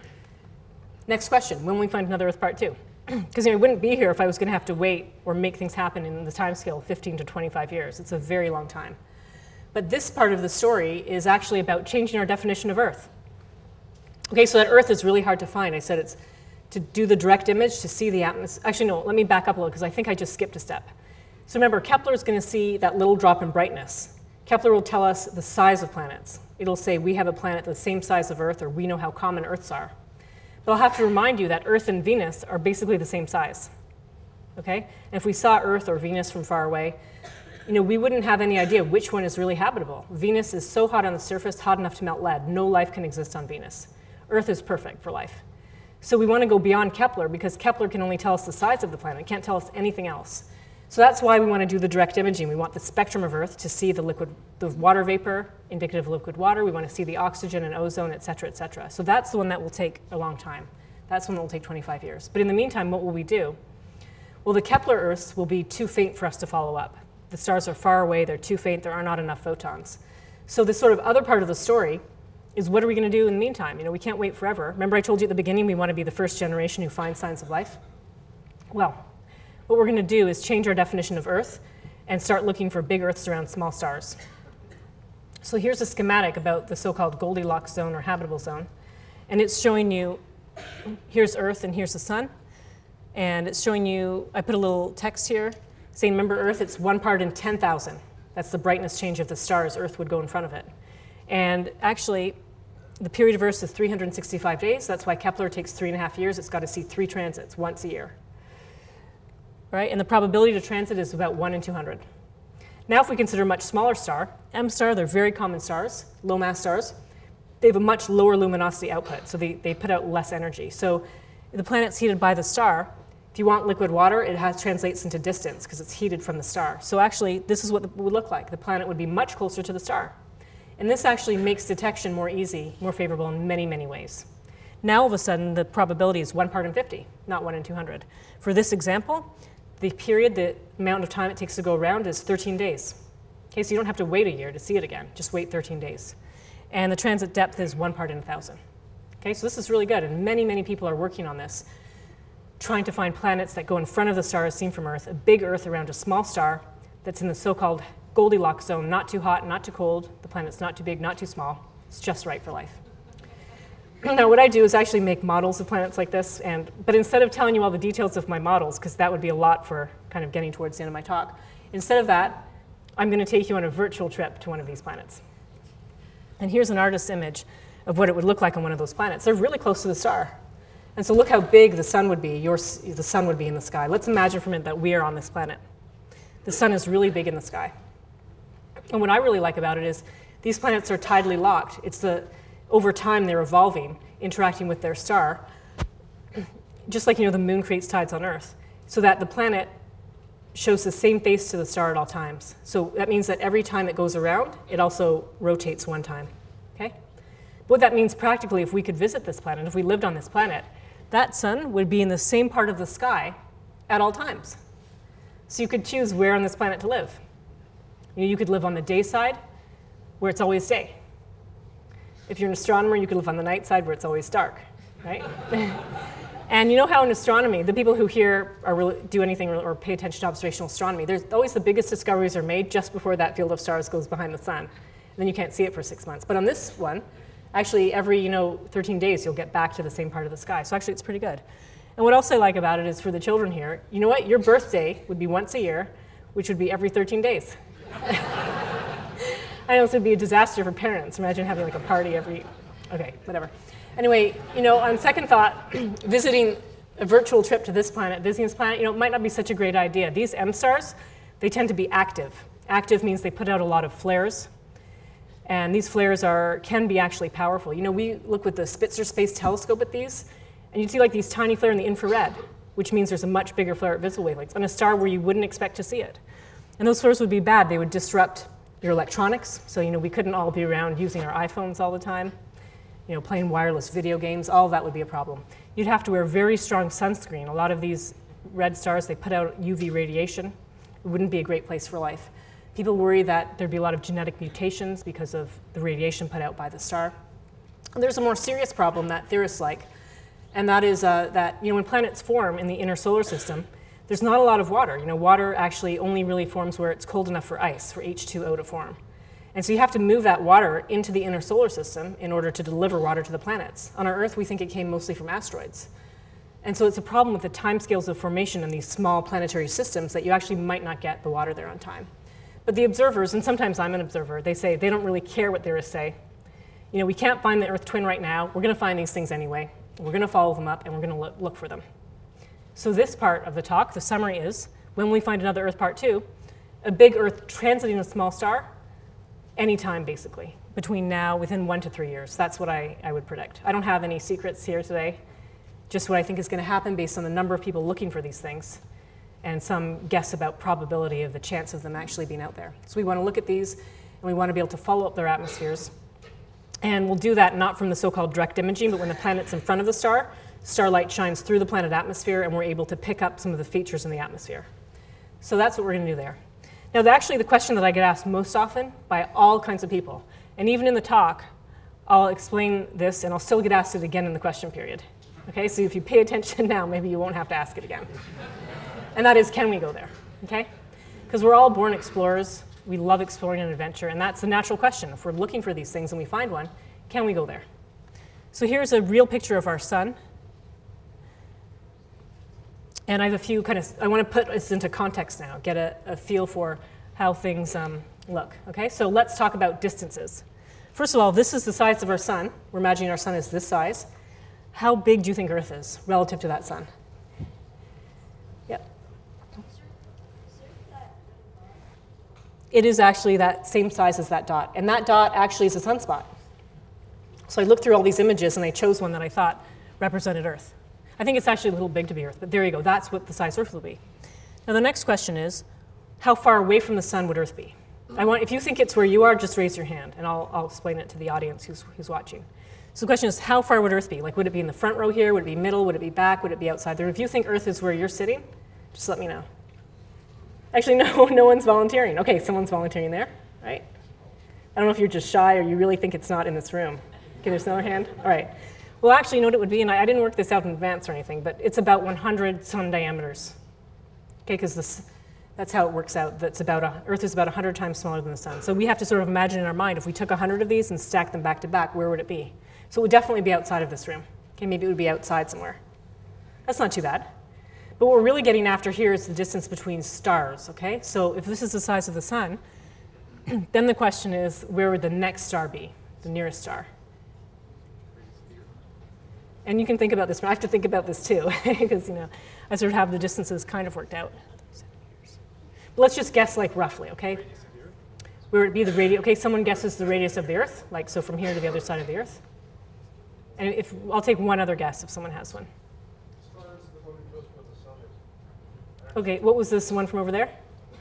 Next question, when will we find another Earth Part 2? Because I wouldn't be here if I was going to have to wait or make things happen in the time scale of 15 to 25 years. It's a very long time. But this part of the story is actually about changing our definition of Earth. Okay, so that Earth is really hard to find. I said it's to do the direct image, to see the atmosphere. Actually, no, let me back up a little because I think I just skipped a step. So remember, Kepler is going to see that little drop in brightness. Kepler will tell us the size of planets. It'll say we have a planet the same size of Earth, or we know how common Earths are. But I'll have to remind you that Earth and Venus are basically the same size. Okay? And if we saw Earth or Venus from far away, we wouldn't have any idea which one is really habitable. Venus is so hot on the surface, hot enough to melt lead. No life can exist on Venus. Earth is perfect for life. So we want to go beyond Kepler because Kepler can only tell us the size of the planet. It can't tell us anything else. So that's why we want to do the direct imaging. We want the spectrum of Earth to see the water vapor, indicative of liquid water. We want to see the oxygen and ozone, et cetera, et cetera. So that's the one that will take a long time. That's one that will take 25 years. But in the meantime, what will we do? Well, the Kepler Earths will be too faint for us to follow up. The stars are far away. They're too faint. There are not enough photons. So this sort of other part of the story is what are we going to do in the meantime? We can't wait forever. Remember I told you at the beginning we want to be the first generation who finds signs of life? Well, what we're going to do is change our definition of Earth and start looking for big Earths around small stars. So here's a schematic about the so-called Goldilocks zone or habitable zone. And it's showing you, here's Earth and here's the sun. And it's showing you, I put a little text here saying, remember Earth, it's 1 part in 10,000. That's the brightness change of the stars. Earth would go in front of it. And actually, the period of Earth is 365 days. That's why Kepler takes 3.5 years. It's got to see 3 transits once a year. Right? And the probability to transit is about 1 in 200. Now if we consider a much smaller star, M star, they're very common stars, low mass stars. They have a much lower luminosity output, so they put out less energy. So the planet's heated by the star. If you want liquid water, it translates into distance because it's heated from the star. So actually, this is what it would look like. The planet would be much closer to the star. And this actually makes detection more easy, more favorable in many, many ways. Now, all of a sudden, the probability is 1 part in 50, not 1 in 200. For this example, the period, the amount of time it takes to go around is 13 days. Okay, so you don't have to wait a year to see it again. Just wait 13 days. And the transit depth is 1 part in 1,000. Okay, so this is really good, and many, many people are working on this, trying to find planets that go in front of the star as seen from Earth, a big Earth around a small star that's in the so-called Goldilocks zone, not too hot, not too cold. The planet's not too big, not too small. It's just right for life. Now, what I do is actually make models of planets like this, but instead of telling you all the details of my models, because that would be a lot for kind of getting towards the end of my talk, instead of that, I'm going to take you on a virtual trip to one of these planets. And here's an artist's image of what it would look like on one of those planets. They're really close to the star. And so look how big the sun would be, the sun would be in the sky. Let's imagine for a minute that we are on this planet. The sun is really big in the sky. And what I really like about it is these planets are tidally locked. Over time, they're evolving, interacting with their star, just like the moon creates tides on Earth, so that the planet shows the same face to the star at all times. So that means that every time it goes around, it also rotates 1 time. Okay? What that means practically, if we could visit this planet, if we lived on this planet, that sun would be in the same part of the sky at all times. So you could choose where on this planet to live. You could live on the day side, where it's always day. If you're an astronomer, you could live on the night side, where it's always dark, right? And you know how in astronomy, the people who here do anything or pay attention to observational astronomy, there's always the biggest discoveries are made just before that field of stars goes behind the sun. And then you can't see it for 6 months. But on this one, actually every 13 days, you'll get back to the same part of the sky. So actually, it's pretty good. And what else I like about it is for the children here, you know what? Your birthday would be once a year, which would be every 13 days. I know this would be a disaster for parents. Imagine having like a party okay, whatever. Anyway, on second thought, visiting a virtual trip to this planet, visiting this planet, might not be such a great idea. These M-stars, they tend to be active. Active means they put out a lot of flares. And these flares can be actually powerful. We look with the Spitzer Space Telescope at these, and you see like these tiny flares in the infrared, which means there's a much bigger flare at visible wavelengths on a star where you wouldn't expect to see it. And those flares would be bad. They would disrupt your electronics. So, we couldn't all be around using our iPhones all the time, playing wireless video games. All of that would be a problem. You'd have to wear very strong sunscreen. A lot of these red stars, they put out UV radiation. It wouldn't be a great place for life. People worry that there'd be a lot of genetic mutations because of the radiation put out by the star. And there's a more serious problem that theorists like, and that is that when planets form in the inner solar system, there's not a lot of water. Water actually only really forms where it's cold enough for ice, for H2O to form. And so you have to move that water into the inner solar system in order to deliver water to the planets. On our Earth, we think it came mostly from asteroids. And so it's a problem with the timescales of formation in these small planetary systems that you actually might not get the water there on time. But the observers, and sometimes I'm an observer, they say they don't really care what theorists say. We can't find the Earth twin right now. We're going to find these things anyway. We're going to follow them up, and we're going to look for them. So this part of the talk, the summary is, when we find another Earth part 2, a big Earth transiting a small star, anytime basically, between now, within 1 to 3 years. That's what I would predict. I don't have any secrets here today, just what I think is going to happen based on the number of people looking for these things and some guess about probability of the chance of them actually being out there. So we want to look at these, and we want to be able to follow up their atmospheres. And we'll do that not from the so-called direct imaging, but when the planet's in front of the star, starlight shines through the planet atmosphere, and we're able to pick up some of the features in the atmosphere. So that's what we're going to do there. Now, actually, the question that I get asked most often by all kinds of people, and even in the talk, I'll explain this, and I'll still get asked it again in the question period. Okay, so if you pay attention now, maybe you won't have to ask it again. And that is, can we go there? Okay? Because we're all born explorers. We love exploring and adventure, and that's a natural question. If we're looking for these things and we find one, can we go there? So here's a real picture of our sun. And I have a few I want to put this into context now, get a feel for how things look. Okay, so let's talk about distances. First of all, this is the size of our sun. We're imagining our sun is this size. How big do you think Earth is relative to that sun? Yep. It is actually that same size as that dot. And that dot actually is a sunspot. So I looked through all these images, and I chose one that I thought represented Earth. I think it's actually a little big to be Earth, but there you go. That's what the size Earth will be. Now the next question is, how far away from the sun would Earth be? If you think it's where you are, just raise your hand, and I'll explain it to the audience who's watching. So the question is, how far would Earth be? Like, would it be in the front row here? Would it be middle? Would it be back? Would it be outside there? If you think Earth is where you're sitting, just let me know. Actually, no one's volunteering. Okay, someone's volunteering there, right? I don't know if you're just shy or you really think it's not in this room. Okay, there's another hand. All right. Well, actually, you know what it would be? And I didn't work this out in advance or anything, but it's about 100 sun diameters. Okay, because that's how it works out. Earth is about 100 times smaller than the sun. So we have to sort of imagine in our mind, if we took 100 of these and stacked them back to back, where would it be? So it would definitely be outside of this room. Okay, maybe it would be outside somewhere. That's not too bad. But what we're really getting after here is the distance between stars, okay? So if this is the size of the sun, then the question is, where would the next star be, the nearest star? And you can think about this, but I have to think about this too, because I sort of have the distances kind of worked out. But let's just guess, like, roughly, okay? Where would it be the radius? Okay, someone guesses the radius of the Earth, like, so from here to the other side of the Earth. And I'll take one other guess if someone has one. Okay, what was this one from over there?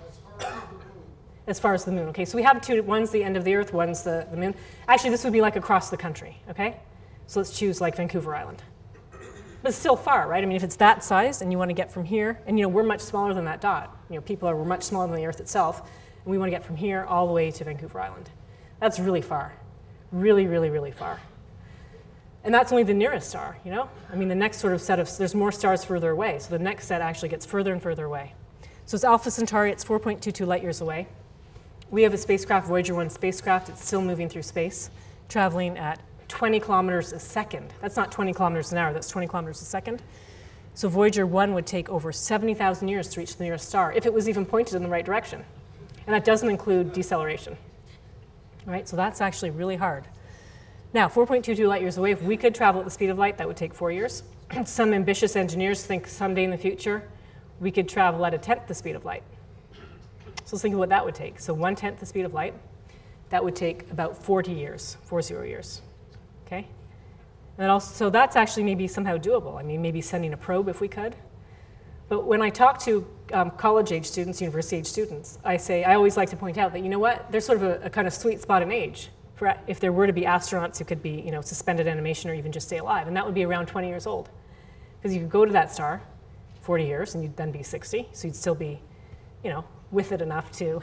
As far as the moon. Okay, so we have two. One's the end of the Earth, one's the moon. Actually, this would be like across the country, okay? So let's choose like Vancouver Island. But it's still far, right? I mean, if it's that size and you want to get from here, and we're much smaller than that dot. We're much smaller than the Earth itself, and we want to get from here all the way to Vancouver Island. That's really far. Really, really, really far. And that's only the nearest star, I mean, the next sort of set there's more stars further away, so the next set actually gets further and further away. So it's Alpha Centauri, it's 4.22 light years away. We have a spacecraft, Voyager 1 spacecraft, it's still moving through space, traveling at 20 kilometers a second. That's not 20 kilometers an hour, that's 20 kilometers a second. So Voyager 1 would take over 70,000 years to reach the nearest star, if it was even pointed in the right direction. And that doesn't include deceleration. Right? So that's actually really hard. Now, 4.22 light years away, if we could travel at the speed of light, that would take 4 years. Some ambitious engineers think someday in the future, we could travel at 1/10 the speed of light. So let's think of what that would take. So 1/10 the speed of light, that would take about 40 years, 40 years, okay? And so that's actually maybe somehow doable. I mean, maybe sending a probe if we could. But when I talk to college-age students, university-age students, I always like to point out that, you know what, there's sort of a kind of sweet spot in age for if there were to be astronauts who could be, suspended animation or even just stay alive, and that would be around 20 years old. Because you could go to that star 40 years, and you'd then be 60, so you'd still be, with it enough to...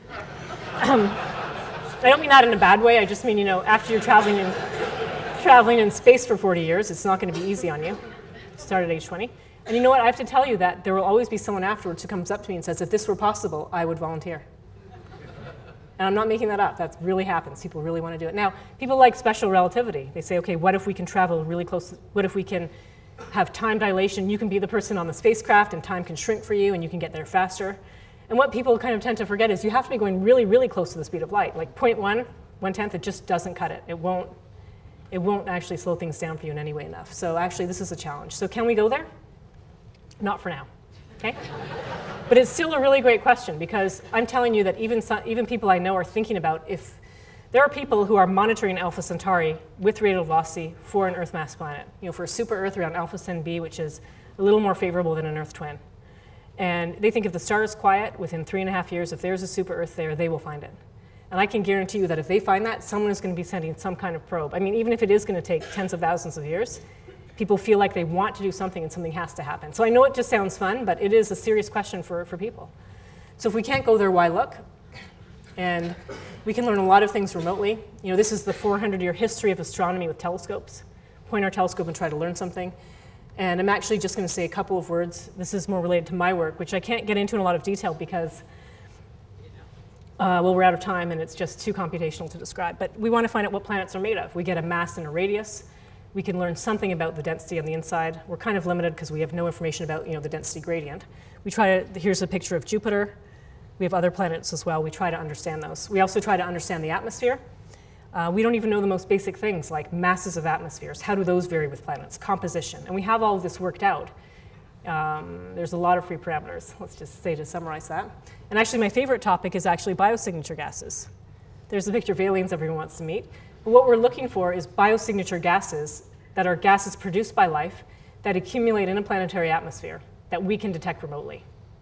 I don't mean that in a bad way, I just mean, after you're traveling in space for 40 years, it's not going to be easy on you. Start at age 20. And you know what, I have to tell you that there will always be someone afterwards who comes up to me and says, if this were possible, I would volunteer. And I'm not making that up. That really happens. People really want to do it. Now, people like special relativity. They say, okay, what if we can travel really close? What if we can have time dilation? You can be the person on the spacecraft, and time can shrink for you, and you can get there faster. And what people kind of tend to forget is you have to be going really, really close to the speed of light. Like 0.1, 1/10, it just doesn't cut it. It won't actually slow things down for you in any way enough. So actually, this is a challenge. So can we go there? Not for now. Okay? But it's still a really great question, because I'm telling you that even people I know are thinking about if there are people who are monitoring Alpha Centauri with radial velocity for an Earth mass planet, for a super Earth around Alpha Cen b, which is a little more favorable than an Earth twin. And they think if the star is quiet, within 3.5 years, if there's a super Earth there, they will find it. And I can guarantee you that if they find that, someone is going to be sending some kind of probe. I mean, even if it is going to take tens of thousands of years, people feel like they want to do something and something has to happen. So I know it just sounds fun, but it is a serious question for people. So if we can't go there, why look? And we can learn a lot of things remotely. This is the 400-year history of astronomy with telescopes. Point our telescope and try to learn something. And I'm actually just going to say a couple of words. This is more related to my work, which I can't get into in a lot of detail because, we're out of time and it's just too computational to describe. But we want to find out what planets are made of. We get a mass and a radius. We can learn something about the density on the inside. We're kind of limited because we have no information about the density gradient. Here's a picture of Jupiter. We have other planets as well. We try to understand those. We also try to understand the atmosphere. We don't even know the most basic things like masses of atmospheres. How do those vary with planets? Composition. And we have all of this worked out. There's a lot of free parameters, let's just say to summarize that. And actually my favorite topic is actually biosignature gases. There's a picture of aliens everyone wants to meet. But what we're looking for is biosignature gases that are gases produced by life that accumulate in a planetary atmosphere that we can detect remotely.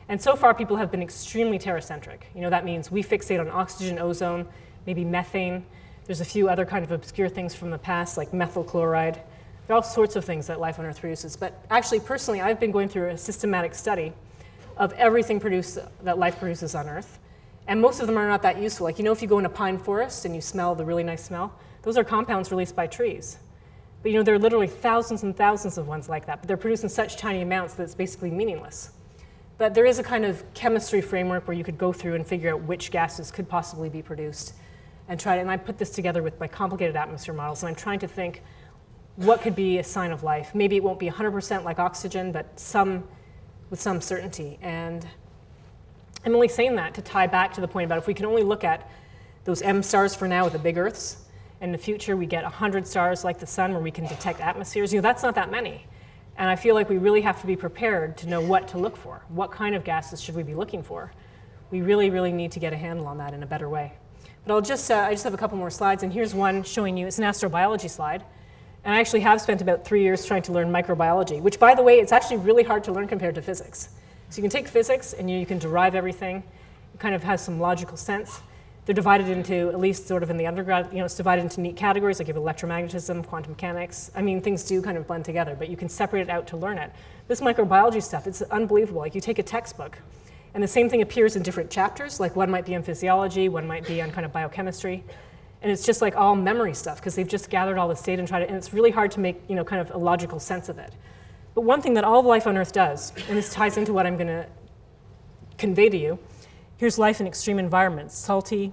And so far, people have been extremely terracentric. That means we fixate on oxygen, ozone, maybe methane. There's a few other kind of obscure things from the past, like methyl chloride. There are all sorts of things that life on Earth produces. But actually, personally, I've been going through a systematic study of everything that life produces on Earth. And most of them are not that useful. Like, if you go in a pine forest and you smell the really nice smell, those are compounds released by trees. But there are literally thousands and thousands of ones like that, but they're produced in such tiny amounts that it's basically meaningless. But there is a kind of chemistry framework where you could go through and figure out which gases could possibly be produced and I put this together with my complicated atmosphere models, and I'm trying to think what could be a sign of life. Maybe it won't be 100% like oxygen, but with some certainty. And I'm only saying that to tie back to the point about if we can only look at those M stars for now with the big Earths, in the future we get 100 stars like the sun where we can detect atmospheres, that's not that many. And I feel like we really have to be prepared to know what to look for. What kind of gases should we be looking for? We really, really need to get a handle on that in a better way. But I just have a couple more slides, and here's one showing you, it's an astrobiology slide. And I actually have spent about 3 years trying to learn microbiology, which, by the way, it's actually really hard to learn compared to physics. So you can take physics and you can derive everything. It kind of has some logical sense. They're divided into, at least sort of in the undergrad, it's divided into neat categories, like you have electromagnetism, quantum mechanics. I mean, things do kind of blend together, but you can separate it out to learn it. This microbiology stuff, it's unbelievable. Like, you take a textbook, and the same thing appears in different chapters. Like, one might be on physiology, one might be on kind of biochemistry. And it's just like all memory stuff, because they've just gathered all this data and it's really hard to make, kind of a logical sense of it. But one thing that all of life on Earth does, and this ties into what I'm going to convey to you, here's life in extreme environments: salty,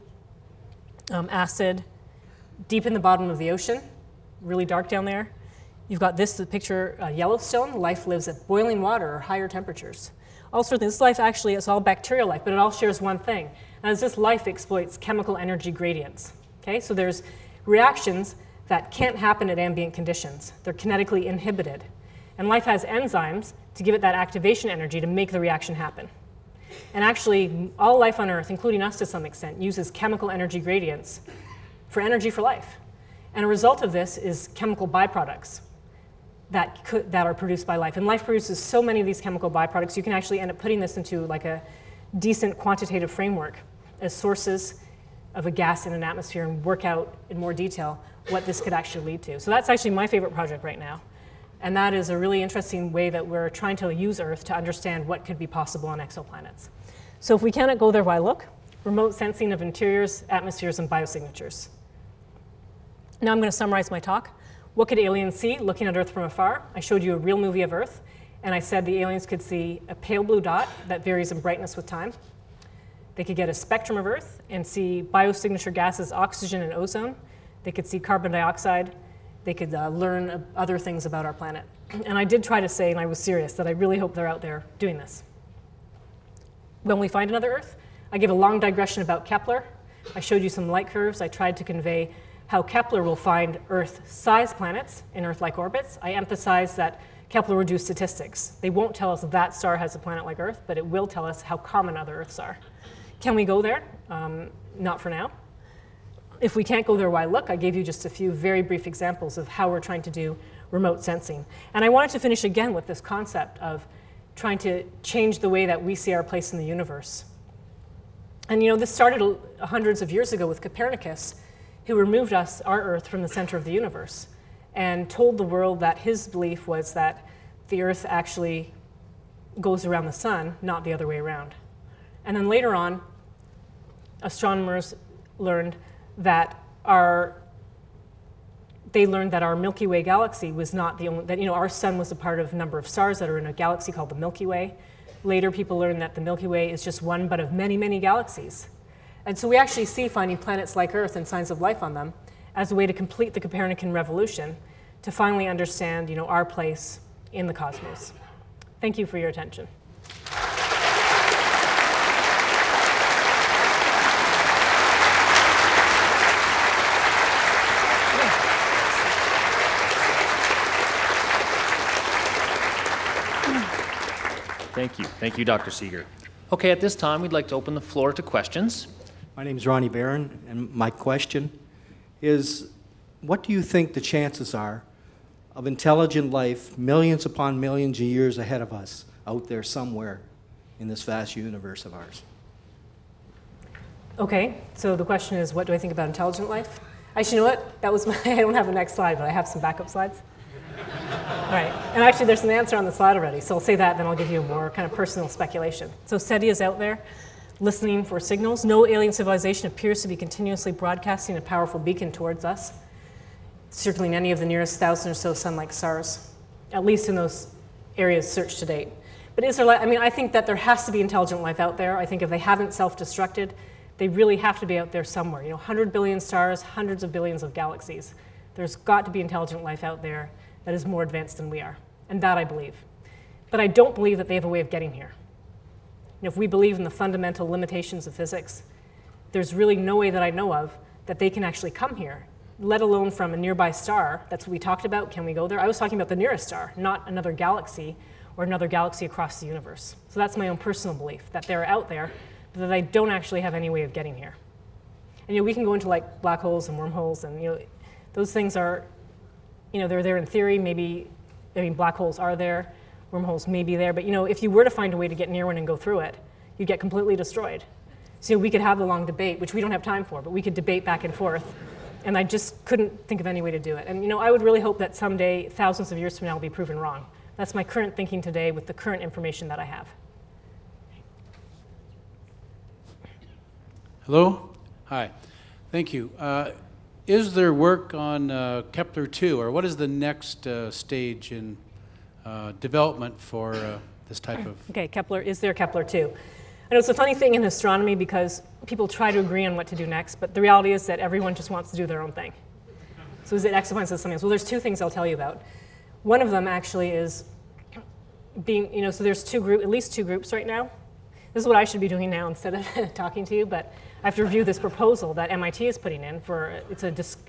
acid, deep in the bottom of the ocean, really dark down there. You've got the picture Yellowstone. Life lives at boiling water or higher temperatures. All sorts of things. This life actually is all bacterial life, but it all shares one thing. And as this life exploits chemical energy gradients. Okay, so there's reactions that can't happen at ambient conditions. They're kinetically inhibited. And life has enzymes to give it that activation energy to make the reaction happen. And actually, all life on Earth, including us to some extent, uses chemical energy gradients for energy for life. And a result of this is chemical byproducts that are produced by life. And life produces so many of these chemical byproducts, you can actually end up putting this into like a decent quantitative framework as sources of a gas in an atmosphere and work out in more detail what this could actually lead to. So that's actually my favorite project right now. And that is a really interesting way that we're trying to use Earth to understand what could be possible on exoplanets. So if we cannot go there, why look? Remote sensing of interiors, atmospheres, and biosignatures. Now I'm going to summarize my talk. What could aliens see looking at Earth from afar? I showed you a real movie of Earth, and I said the aliens could see a pale blue dot that varies in brightness with time. They could get a spectrum of Earth and see biosignature gases, oxygen and ozone. They could see carbon dioxide. They could learn other things about our planet. And I did try to say, and I was serious, that I really hope they're out there doing this. When we find another Earth, I gave a long digression about Kepler. I showed you some light curves. I tried to convey how Kepler will find Earth-sized planets in Earth-like orbits. I emphasized that Kepler will do statistics. They won't tell us that star has a planet like Earth, but it will tell us how common other Earths are. Can we go there? Not for now. If we can't go there, why look? I gave you just a few very brief examples of how we're trying to do remote sensing. And I wanted to finish again with this concept of trying to change the way that we see our place in the universe. And this started hundreds of years ago with Copernicus, who removed our Earth from the center of the universe and told the world that his belief was that the Earth actually goes around the sun, not the other way around. And then later on, astronomers learned that our Milky Way galaxy was not the only, that our sun was a part of a number of stars that are in a galaxy called the Milky Way. Later, people learned that the Milky Way is just one but of many, many galaxies. And so we actually see finding planets like Earth and signs of life on them as a way to complete the Copernican revolution to finally understand, our place in the cosmos. Thank you for your attention. Thank you. Thank you, Dr. Seeger. Okay, at this time, we'd like to open the floor to questions. My name is Ronnie Barron, and my question is, what do you think the chances are of intelligent life millions upon millions of years ahead of us out there somewhere in this vast universe of ours? Okay, so the question is, what do I think about intelligent life? Actually, you know what? That was I don't have the next slide, but I have some backup slides. All right, and actually there's an answer on the slide already, so I'll say that, then I'll give you a more kind of personal speculation. So SETI is out there listening for signals. No alien civilization appears to be continuously broadcasting a powerful beacon towards us, circling any of the nearest 1,000 or so sun-like stars, at least in those areas searched to date. But is there life? I mean, I think that there has to be intelligent life out there. I think if they haven't self-destructed, they really have to be out there somewhere. 100 billion stars, hundreds of billions of galaxies. There's got to be intelligent life out there that is more advanced than we are, and that I believe. But I don't believe that they have a way of getting here. If we believe in the fundamental limitations of physics, there's really no way that I know of that they can actually come here, let alone from a nearby star. That's what we talked about. Can we go there? I was talking about the nearest star, not another galaxy or another galaxy across the universe. So that's my own personal belief, that they're out there, but that I don't actually have any way of getting here. And we can go into like black holes and wormholes, and those things are, they're there in theory. Maybe, black holes are there, wormholes may be there, but if you were to find a way to get near one and go through it, you'd get completely destroyed. So we could have the long debate, which we don't have time for, but we could debate back and forth, and I just couldn't think of any way to do it. And I would really hope that someday, thousands of years from now, I'll be proven wrong. That's my current thinking today with the current information that I have. Hello? Hi. Thank you. Is there work on Kepler-2, or what is the next stage in development for this type of... Okay, Kepler, is there Kepler-2? I know it's a funny thing in astronomy because people try to agree on what to do next, but the reality is that everyone just wants to do their own thing. So is it exoplanets, is it something else? Well, there's two things I'll tell you about. One of them actually is being, so there's at least two groups right now. This is what I should be doing now instead of talking to you, but I have to review this proposal that MIT is putting in for, it's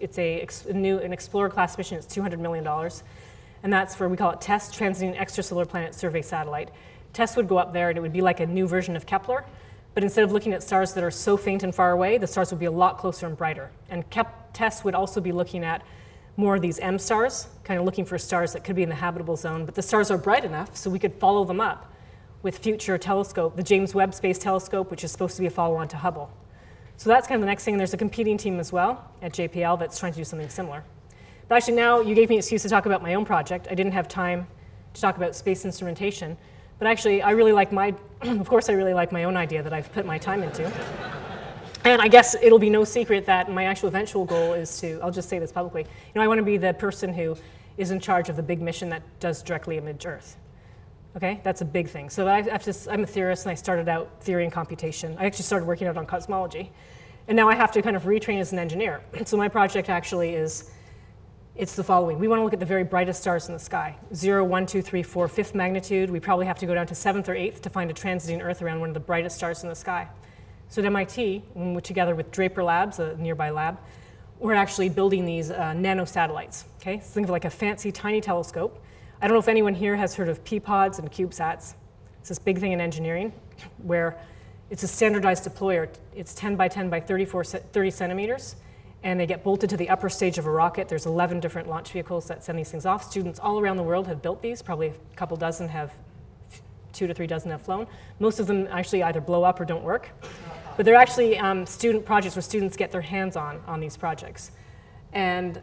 an Explorer class mission. It's $200 million, and that's for, we call it TESS, Transiting Extrasolar Planet Survey Satellite. TESS would go up there, and it would be like a new version of Kepler, but instead of looking at stars that are so faint and far away, the stars would be a lot closer and brighter. And TESS would also be looking at more of these M stars, kind of looking for stars that could be in the habitable zone, but the stars are bright enough so we could follow them up with future telescope, the James Webb Space Telescope, which is supposed to be a follow-on to Hubble. So that's kind of the next thing. There's a competing team as well at JPL that's trying to do something similar. But actually now you gave me an excuse to talk about my own project. I didn't have time to talk about space instrumentation, but actually I really like of course I really like my own idea that I've put my time into. And I guess it'll be no secret that my actual eventual goal is to, I'll just say this publicly, I want to be the person who is in charge of the big mission that does directly image Earth. Okay, that's a big thing. So I'm a theorist, and I started out theory and computation. I actually started working out on cosmology. And now I have to kind of retrain as an engineer. So my project actually it's the following. We want to look at the very brightest stars in the sky. 0, 1, 2, 3, 4, 5th magnitude. We probably have to go down to 7th or 8th to find a transiting Earth around one of the brightest stars in the sky. So at MIT, together with Draper Labs, a nearby lab, we're actually building these nanosatellites. Okay, so think of like a fancy, tiny telescope. I don't know if anyone here has heard of P-pods and CubeSats. It's this big thing in engineering where it's a standardized deployer. It's 10 by 10 by 30 centimeters, and they get bolted to the upper stage of a rocket. There's 11 different launch vehicles that send these things off. Students all around the world have built these. Probably a couple dozen have, 2 to 3 dozen have flown. Most of them actually either blow up or don't work. But they're actually student projects where students get their hands on these projects. And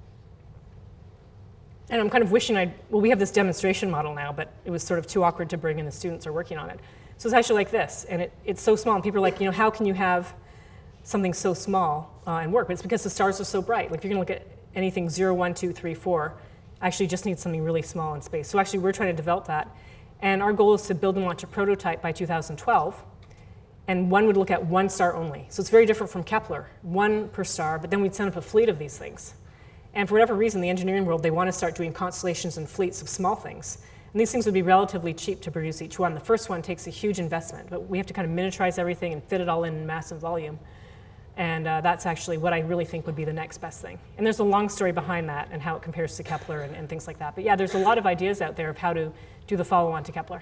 I'm kind of wishing we have this demonstration model now, but it was sort of too awkward to bring in the students who are working on it. So it's actually like this, and it's so small, and people are like, how can you have something so small and work? But it's because the stars are so bright. Like if you're gonna look at anything 0, 1, 2, 3, 4, actually just needs something really small in space. So actually we're trying to develop that. And our goal is to build and launch a prototype by 2012, and one would look at one star only. So it's very different from Kepler, one per star, but then we'd send up a fleet of these things. And for whatever reason, the engineering world, they want to start doing constellations and fleets of small things. And these things would be relatively cheap to produce each one. The first one takes a huge investment, but we have to kind of miniaturize everything and fit it all in massive volume. And that's actually what I really think would be the next best thing. And there's a long story behind that and how it compares to Kepler and things like that. But yeah, there's a lot of ideas out there of how to do the follow-on to Kepler.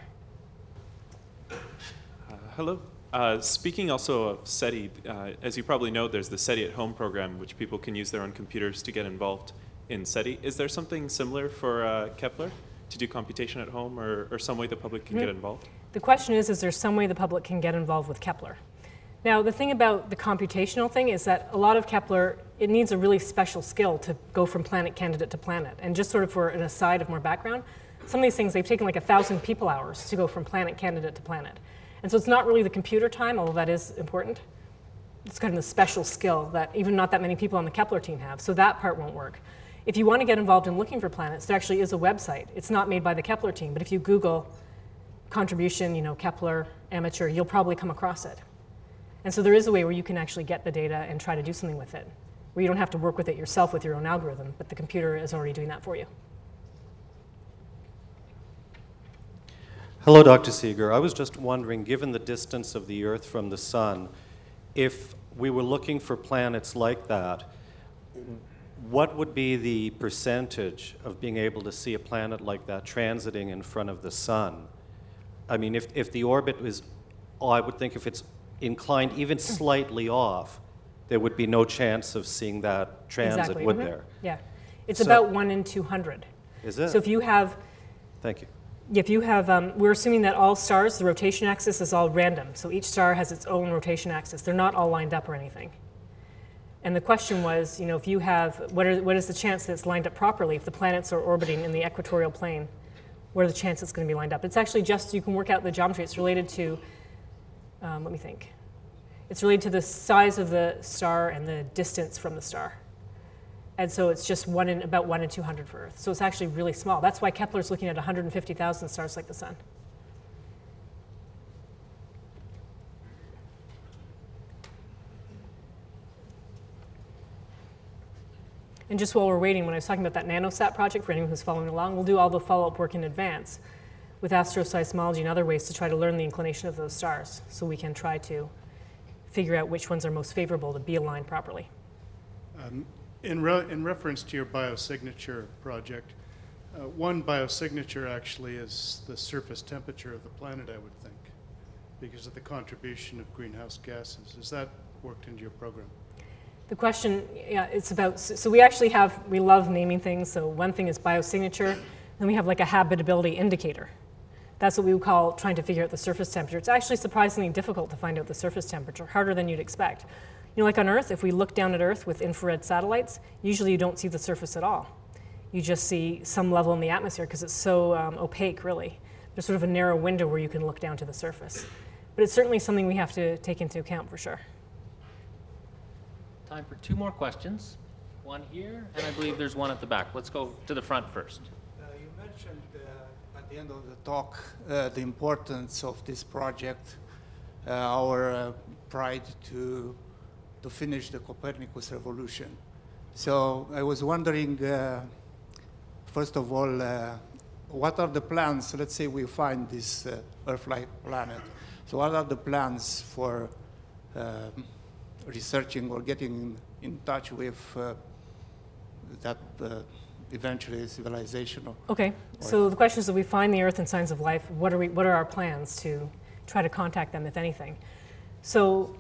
Hello. Speaking also of SETI, as you probably know, there's the SETI at Home program, which people can use their own computers to get involved in SETI. Is there something similar for Kepler to do computation at home, or some way the public can get involved? The question is there some way the public can get involved with Kepler? Now, the thing about the computational thing is that a lot of Kepler, it needs a really special skill to go from planet candidate to planet. And just sort of for an aside of more background, some of these things, they've taken like 1,000 people hours to go from planet candidate to planet. And so it's not really the computer time, although that is important. It's kind of the special skill that even not that many people on the Kepler team have, so that part won't work. If you want to get involved in looking for planets, there actually is a website. It's not made by the Kepler team, but if you Google contribution, Kepler amateur, you'll probably come across it. And so there is a way where you can actually get the data and try to do something with it, where you don't have to work with it yourself with your own algorithm, but the computer is already doing that for you. Hello, Dr. Seeger. I was just wondering, given the distance of the Earth from the Sun, if we were looking for planets like that, what would be the percentage of being able to see a planet like that transiting in front of the Sun? I mean, if the orbit is, I would think if it's inclined even slightly off, there would be no chance of seeing that transit, Exactly. would there? Yeah. It's So- about 1 in 200. Is it? So if you have, Thank you. we're assuming that all stars, the rotation axis is all random. So each star has its own rotation axis. They're not all lined up or anything. And the question was, if you have, what is the chance that it's lined up properly if the planets are orbiting in the equatorial plane? What are the chances it's going to be lined up? It's actually just, you can work out the geometry. It's related to, let me think. It's related to the size of the star and the distance from the star. And so it's just about 1 in 200 for Earth. So it's actually really small. That's why Kepler's looking at 150,000 stars like the Sun. And just while we're waiting, when I was talking about that NanoSat project, for anyone who's following along, we'll do all the follow-up work in advance with astroseismology and other ways to try to learn the inclination of those stars so we can try to figure out which ones are most favorable to be aligned properly. In reference to your biosignature project, one biosignature actually is the surface temperature of the planet, I would think, because of the contribution of greenhouse gases. Is that worked into your program? The question, yeah, it's about, so we love naming things. So one thing is biosignature, then we have like a habitability indicator. That's what we would call trying to figure out the surface temperature. It's actually surprisingly difficult to find out the surface temperature, harder than you'd expect. Like on Earth, if we look down at Earth with infrared satellites, usually you don't see the surface at all. You just see some level in the atmosphere because it's so opaque, really. There's sort of a narrow window where you can look down to the surface. But it's certainly something we have to take into account for sure. Time for 2 more questions. One here, and I believe there's one at the back. Let's go to the front first. You mentioned at the end of the talk the importance of this project, our pride to finish the Copernicus revolution. So I was wondering, first of all, what are the plans? Let's say we find this Earth-like planet. So what are the plans for researching or getting in touch with that eventually civilization? Okay, so the question is, if we find the Earth and signs of life, what are our plans to try to contact them, if anything? So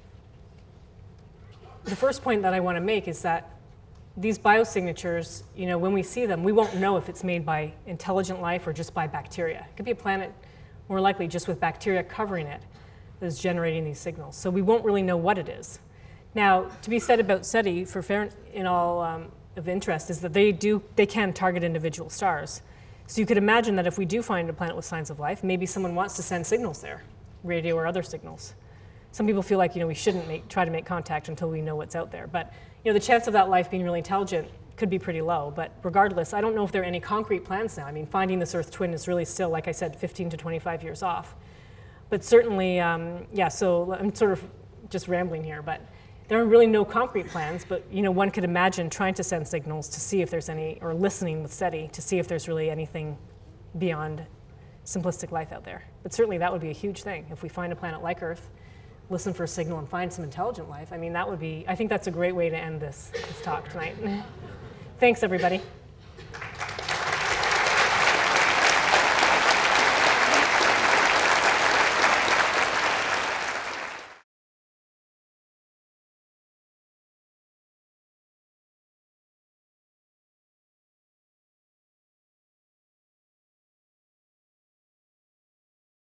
the first point that I want to make is that these biosignatures, when we see them, we won't know if it's made by intelligent life or just by bacteria. It could be a planet, more likely just with bacteria covering it, that is generating these signals. So we won't really know what it is. Now, to be said about SETI, for fair in all of interest, is that they can target individual stars. So you could imagine that if we do find a planet with signs of life, maybe someone wants to send signals there, radio or other signals. Some people feel like we shouldn't try to make contact until we know what's out there. But the chance of that life being really intelligent could be pretty low. But regardless, I don't know if there are any concrete plans now. I mean, finding this Earth twin is really still, like I said, 15 to 25 years off. But certainly, yeah, so I'm sort of just rambling here, but there are really no concrete plans, but one could imagine trying to send signals to see if there's any, or listening with SETI to see if there's really anything beyond simplistic life out there. But certainly that would be a huge thing. If we find a planet like Earth, listen for a signal and find some intelligent life, I mean, I think that's a great way to end this talk tonight. Thanks, everybody.